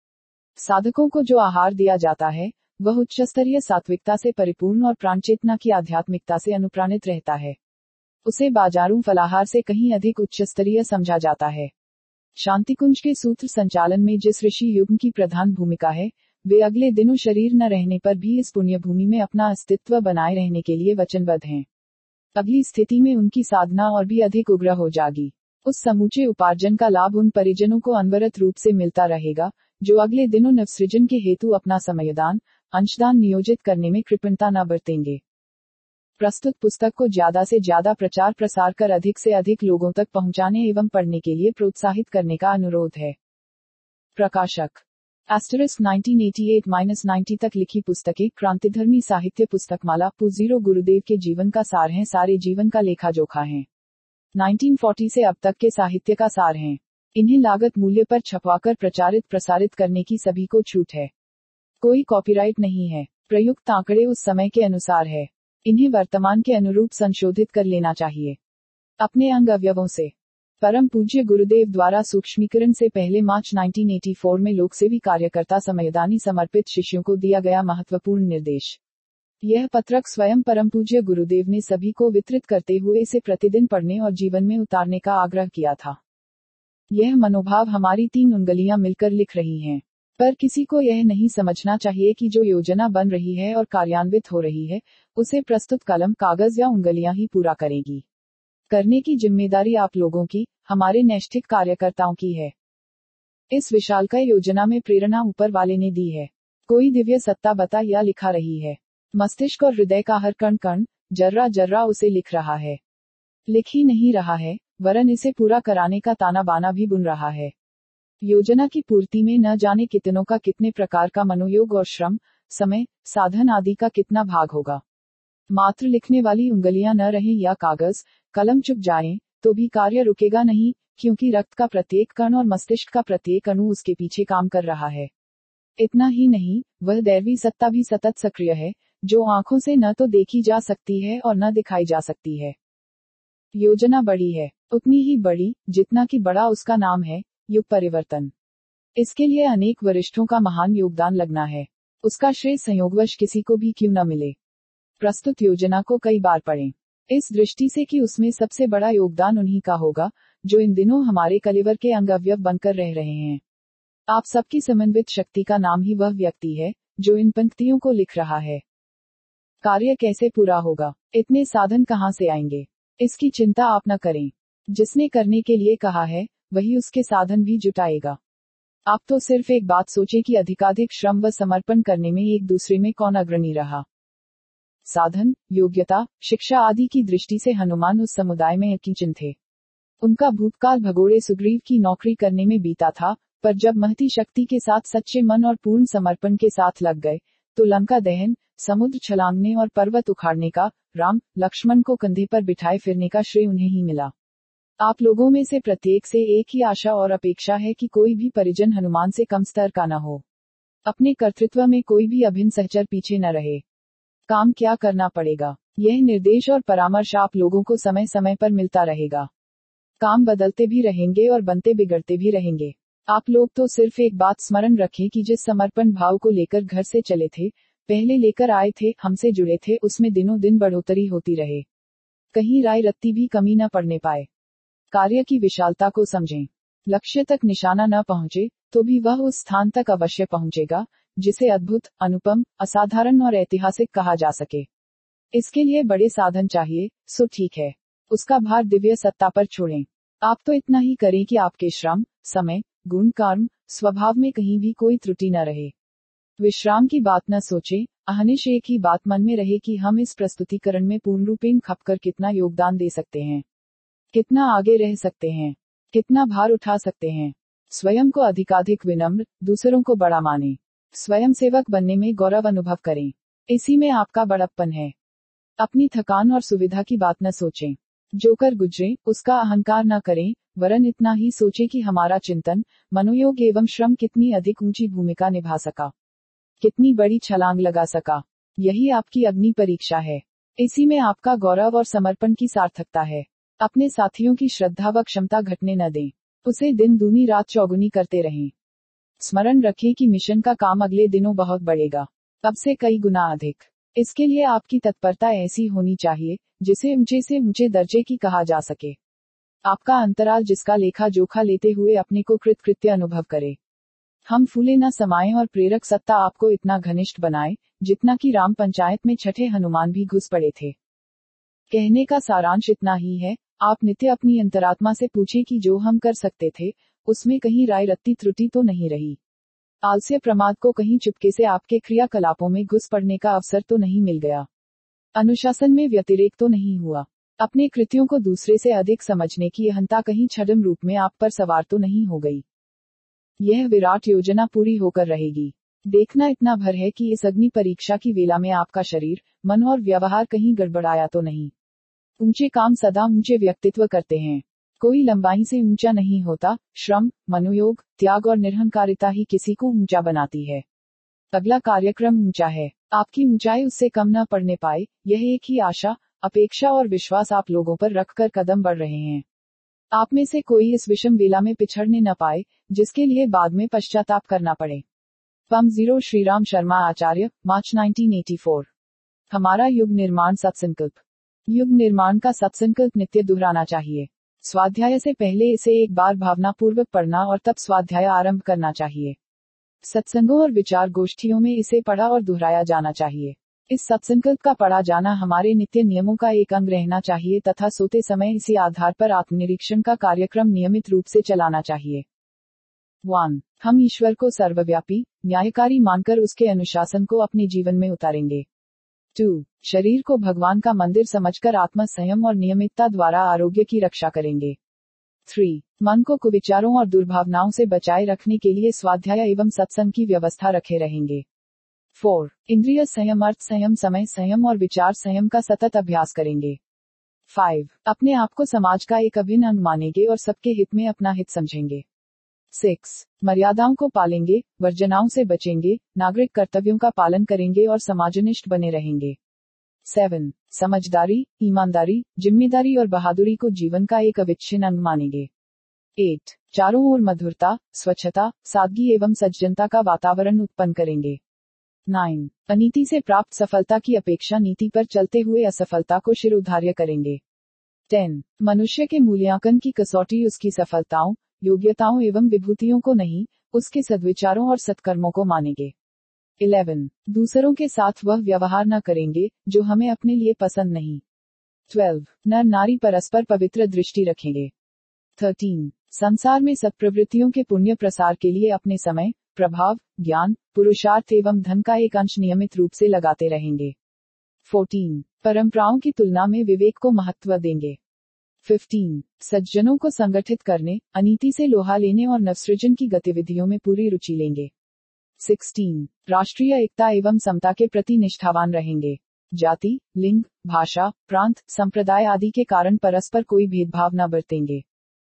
साधकों को जो आहार दिया जाता है, वह उच्चस्तरीय सात्विकता से परिपूर्ण और प्राणचेतना की आध्यात्मिकता से अनुप्राणित रहता है। उसे बाजारू फलाहार से कहीं अधिक उच्चस्तरीय समझा जाता है। शांतिकुंज के सूत्र संचालन में जिस ऋषि युग की प्रधान भूमिका है, वे अगले दिनों शरीर न रहने पर भी इस पुण्य भूमि में अपना अस्तित्व बनाए रहने के लिए वचनबद्ध हैं। अगली स्थिति में उनकी साधना और भी अधिक उग्र हो जाएगी। उस समूचे उपार्जन का लाभ उन परिजनों को अनवरत रूप से मिलता रहेगा, जो अगले दिनों नवसृजन के हेतु अपना समयदान, अंशदान नियोजित करने में कृपणता न बरतेंगे। प्रस्तुत पुस्तक को ज्यादा से ज्यादा प्रचार प्रसार कर अधिक से अधिक लोगों तक पहुंचाने एवं पढ़ने के लिए प्रोत्साहित करने का अनुरोध है। प्रकाशक * 1988-90 तक लिखी पुस्तकें क्रांतिधर्मी साहित्य पुस्तकमाला पू0 गुरुदेव के जीवन का सार हैं, सारे जीवन का लेखा जोखा है। 1940 से अब तक के साहित्य का सार हैं। इन्हें लागत मूल्य पर छपवाकर प्रचारित प्रसारित करने की सभी को छूट है। कोई कॉपीराइट नहीं है। प्रयुक्त आंकड़े उस समय के अनुसार है। इन्हें वर्तमान के अनुरूप संशोधित कर लेना चाहिए। अपने अंग अवयवों से। परम पूज्य गुरुदेव द्वारा सूक्ष्मीकरण से पहले मार्च 1984 में लोकसेवी कार्यकर्ता समयदानी समर्पित शिष्यों को दिया गया महत्वपूर्ण निर्देश। यह पत्रक स्वयं परम पूज्य गुरुदेव ने सभी को वितरित करते हुए इसे प्रतिदिन पढ़ने और जीवन में उतारने का आग्रह किया था। यह मनोभाव हमारी 3 उंगलियां मिलकर लिख रही हैं। पर किसी को यह नहीं समझना चाहिए कि जो योजना बन रही है और कार्यान्वित हो रही है, उसे प्रस्तुत कलम, कागज या उंगलियां ही पूरा करेगी। करने की जिम्मेदारी आप लोगों की, हमारे नैष्ठिक कार्यकर्ताओं की है। इस विशालकाय योजना में प्रेरणा ऊपर वाले ने दी है। कोई दिव्य सत्ता बता या लिखा रही है। मस्तिष्क और हृदय का हर कण कण, जर्रा जर्रा उसे लिख रहा है। लिख ही नहीं रहा है, वरन इसे पूरा कराने का ताना बाना भी बुन रहा है। योजना की पूर्ति में न जाने कितनों का कितने प्रकार का मनोयोग और श्रम, समय, साधन आदि का कितना भाग होगा। मात्र लिखने वाली उंगलियां न रहें या कागज, कलम चुप जाएं, तो भी कार्य रुकेगा नहीं, क्योंकि रक्त का प्रत्येक कण और मस्तिष्क का प्रत्येक अणु उसके पीछे काम कर रहा है। इतना ही नहीं, वह दैवी सत्ता भी सतत सक्रिय है, जो आंखों से न तो देखी जा सकती है और न दिखाई जा सकती है। योजना बड़ी है, उतनी ही बड़ी, जितना कि बड़ा उसका नाम है, युग परिवर्तन। इसके लिए अनेक वरिष्ठों का महान योगदान लगना है। उसका श्रेय संयोगवश किसी को भी क्यों न मिले। प्रस्तुत योजना को कई बार पढ़ें, इस दृष्टि से कि उसमें सबसे बड़ा योगदान उन्हीं का होगा, जो इन दिनों हमारे कलेवर के अंग अवयव बनकर रह रहे हैं। आप सबकी समन्वित शक्ति का नाम ही वह व्यक्ति है, जो इन पंक्तियों को लिख रहा है। कार्य कैसे पूरा होगा, इतने साधन कहाँ से आएंगे, इसकी चिंता आप न करें। जिसने करने के लिए कहा है, वही उसके साधन भी जुटाएगा। आप तो सिर्फ एक बात सोचें कि अधिकाधिक श्रम व समर्पण करने में एक दूसरे में कौन अग्रणी रहा। साधन, योग्यता, शिक्षा आदि की दृष्टि से हनुमान उस समुदाय में यकीनन थे। उनका भूतकाल भगोड़े सुग्रीव की नौकरी करने में बीता था, पर जब महती शक्ति के साथ सच्चे मन और पूर्ण समर्पण के साथ लग गए, तो लंका दहन, समुद्र छलांगने और पर्वत उखाड़ने का, राम, लक्ष्मण को कंधे पर बिठाए फिरने का श्रेय उन्हें ही मिला। आप लोगों में से प्रत्येक से एक ही आशा और अपेक्षा है कि कोई भी परिजन हनुमान से कम स्तर का न हो। अपने कर्तृत्व में कोई भी अभिन्न सहचर पीछे न रहे। काम क्या करना पड़ेगा, यह निर्देश और परामर्श आप लोगों को समय समय पर मिलता रहेगा। काम बदलते भी रहेंगे और बनते बिगड़ते भी रहेंगे। आप लोग तो सिर्फ एक बात स्मरण रखें कि जिस समर्पण भाव को लेकर घर से चले थे, पहले लेकर आए थे, हमसे जुड़े थे, उसमें दिनों दिन बढ़ोतरी होती रहे। कहीं राय रत्ती भी कमी न पड़ने पाए। कार्य की विशालता को समझें। लक्ष्य तक निशाना न पहुंचे तो भी वह उस स्थान तक अवश्य पहुंचेगा जिसे अद्भुत, अनुपम, असाधारण और ऐतिहासिक कहा जा सके। इसके लिए बड़े साधन चाहिए, सो ठीक है, उसका भार दिव्य सत्ता पर छोड़ें। आप तो इतना ही करें कि आपके श्रम, समय, गुण, कर्म, स्वभाव में कहीं भी कोई त्रुटि न रहे। विश्राम की बात न सोचें, अहनिश एक ही बात मन में रहे कि हम इस प्रस्तुतिकरण में पूर्ण रूपेण खपकर कितना योगदान दे सकते हैं, कितना आगे रह सकते हैं, कितना भार उठा सकते हैं। स्वयं को अधिकाधिक विनम्र, दूसरों को बड़ा माने। स्वयं सेवक बनने में गौरव अनुभव करें, इसी में आपका बड़प्पन है। अपनी थकान और सुविधा की बात न सोचें। जो कर गुजरे उसका अहंकार न करें, वरन इतना ही सोचें कि हमारा चिंतन, मनोयोग एवं श्रम कितनी अधिक ऊंची भूमिका निभा सका, कितनी बड़ी छलांग लगा सका। यही आपकी अग्नि परीक्षा है। इसी में आपका गौरव और समर्पण की सार्थकता है। अपने साथियों की श्रद्धा व क्षमता घटने न दें, उसे दिन दूनी रात चौगुनी करते रहें। स्मरण रखें कि मिशन का काम अगले दिनों बहुत बढ़ेगा, अब से कई गुना अधिक। इसके लिए आपकी तत्परता ऐसी होनी चाहिए जिसे ऊंचे से ऊंचे दर्जे की कहा जा सके। आपका अंतराल जिसका लेखा जोखा लेते हुए अपने को कृतकृत्य अनुभव करे। हम फूले न समाएं और प्रेरक सत्ता आपको इतना घनिष्ठ बनाए जितना कि राम पंचायत में छठे हनुमान भी घुस पड़े थे। कहने का सारांश इतना ही है, आप नित्य अपनी अंतरात्मा से पूछें कि जो हम कर सकते थे उसमें कहीं राय रत्ती त्रुटि तो नहीं रही। आलस्य प्रमाद को कहीं चुपके से आपके क्रियाकलापों में घुस पड़ने का अवसर तो नहीं मिल गया। अनुशासन में व्यतिरेक तो नहीं हुआ। अपने कृत्यों को दूसरे से अधिक समझने की अहंता कहीं छद्म रूप में आप पर सवार तो नहीं हो गई। यह विराट योजना पूरी होकर रहेगी। देखना इतना भर है कि इस अग्नि परीक्षा की वेला में आपका शरीर, मन और व्यवहार कहीं गड़बड़ाया तो नहीं। ऊंचे काम सदा ऊंचे व्यक्तित्व करते हैं। कोई लंबाई से ऊंचा नहीं होता। श्रम, मनोयोग, त्याग और निरहंकारिता ही किसी को ऊंचा बनाती है। अगला कार्यक्रम ऊंचा है। आपकी ऊंचाई उससे कम न पड़ने पाए, यह एक ही आशा, अपेक्षा और विश्वास आप लोगों पर रखकर कदम बढ़ रहे हैं। आप में से कोई इस विषम वेला में पिछड़ने न पाए, जिसके लिए बाद में पश्चाताप करना पड़े। पम 0 श्रीराम शर्मा आचार्य, मार्च 1984। हमारा युग निर्माण सत्संकल्प। युग निर्माण का सत्संकल्प नित्य दोहराना चाहिए। स्वाध्याय से पहले इसे एक बार भावनापूर्वक पढ़ना और तब स्वाध्याय आरंभ करना चाहिए। सत्संगों और विचार गोष्ठियों में इसे पढ़ा और दोहराया जाना चाहिए। इस सत्संकल्प का पढ़ा जाना हमारे नित्य नियमों का एक अंग रहना चाहिए तथा सोते समय इसी आधार पर आत्मनिरीक्षण का कार्यक्रम नियमित रूप से चलाना चाहिए। 1. हम ईश्वर को सर्वव्यापी, न्यायकारी मानकर उसके अनुशासन को अपने जीवन में उतारेंगे। 2. शरीर को भगवान का मंदिर समझकर आत्म संयम और नियमितता द्वारा आरोग्य की रक्षा करेंगे। 3. मन को कुविचारों और दुर्भावनाओं से बचाए रखने के लिए स्वाध्याय एवं सत्संग की व्यवस्था रखे रहेंगे। 4. इंद्रिय संयम, अर्थ संयम, समय संयम और विचार संयम का सतत अभ्यास करेंगे। 5. अपने आप को समाज का एक अभिन्न अंग मानेंगे और सबके हित में अपना हित समझेंगे। 6. मर्यादाओं को पालेंगे, वर्जनाओं से बचेंगे, नागरिक कर्तव्यों का पालन करेंगे और समाजनिष्ठ बने रहेंगे। 7. समझदारी, ईमानदारी, जिम्मेदारी और बहादुरी को जीवन का एक अविच्छिन्न अंग मानेंगे। 8. चारों ओर मधुरता, स्वच्छता, सादगी एवं सज्जनता का वातावरण उत्पन्न करेंगे। 9. अनीति से प्राप्त सफलता की अपेक्षा नीति पर चलते हुए असफलता को शिरोधार्य करेंगे। 10. मनुष्य के मूल्यांकन की कसौटी उसकी सफलताओं, योग्यताओं एवं विभूतियों को नहीं, उसके सद्विचारों और सत्कर्मों को मानेंगे। 11. दूसरों के साथ वह व्यवहार न करेंगे जो हमें अपने लिए पसंद नहीं। 12. नर नारी परस्पर पवित्र दृष्टि रखेंगे। 13. संसार में सत्प्रवृत्तियों के पुण्य प्रसार के लिए अपने समय, प्रभाव, ज्ञान, पुरुषार्थ एवं धन का एक अंश नियमित रूप से लगाते रहेंगे। 14. परंपराओं की तुलना में विवेक को महत्व देंगे। 15. सज्जनों को संगठित करने, अनीति से लोहा लेने और नवसृजन की गतिविधियों में पूरी रुचि लेंगे। 16. राष्ट्रीय एकता एवं समता के प्रति निष्ठावान रहेंगे। जाति, लिंग, भाषा, प्रांत, संप्रदाय आदि के कारण परस्पर कोई भेदभाव न बरतेंगे।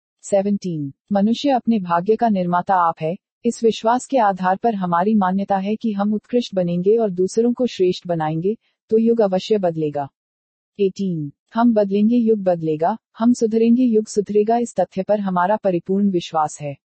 17. मनुष्य अपने भाग्य का निर्माता आप है, इस विश्वास के आधार पर हमारी मान्यता है कि हम उत्कृष्ट बनेंगे और दूसरों को श्रेष्ठ बनाएंगे, तो युग अवश्य बदलेगा। 18 हम बदलेंगे, युग बदलेगा, हम सुधरेंगे, युग सुधरेगा, इस तथ्य पर हमारा परिपूर्ण विश्वास है।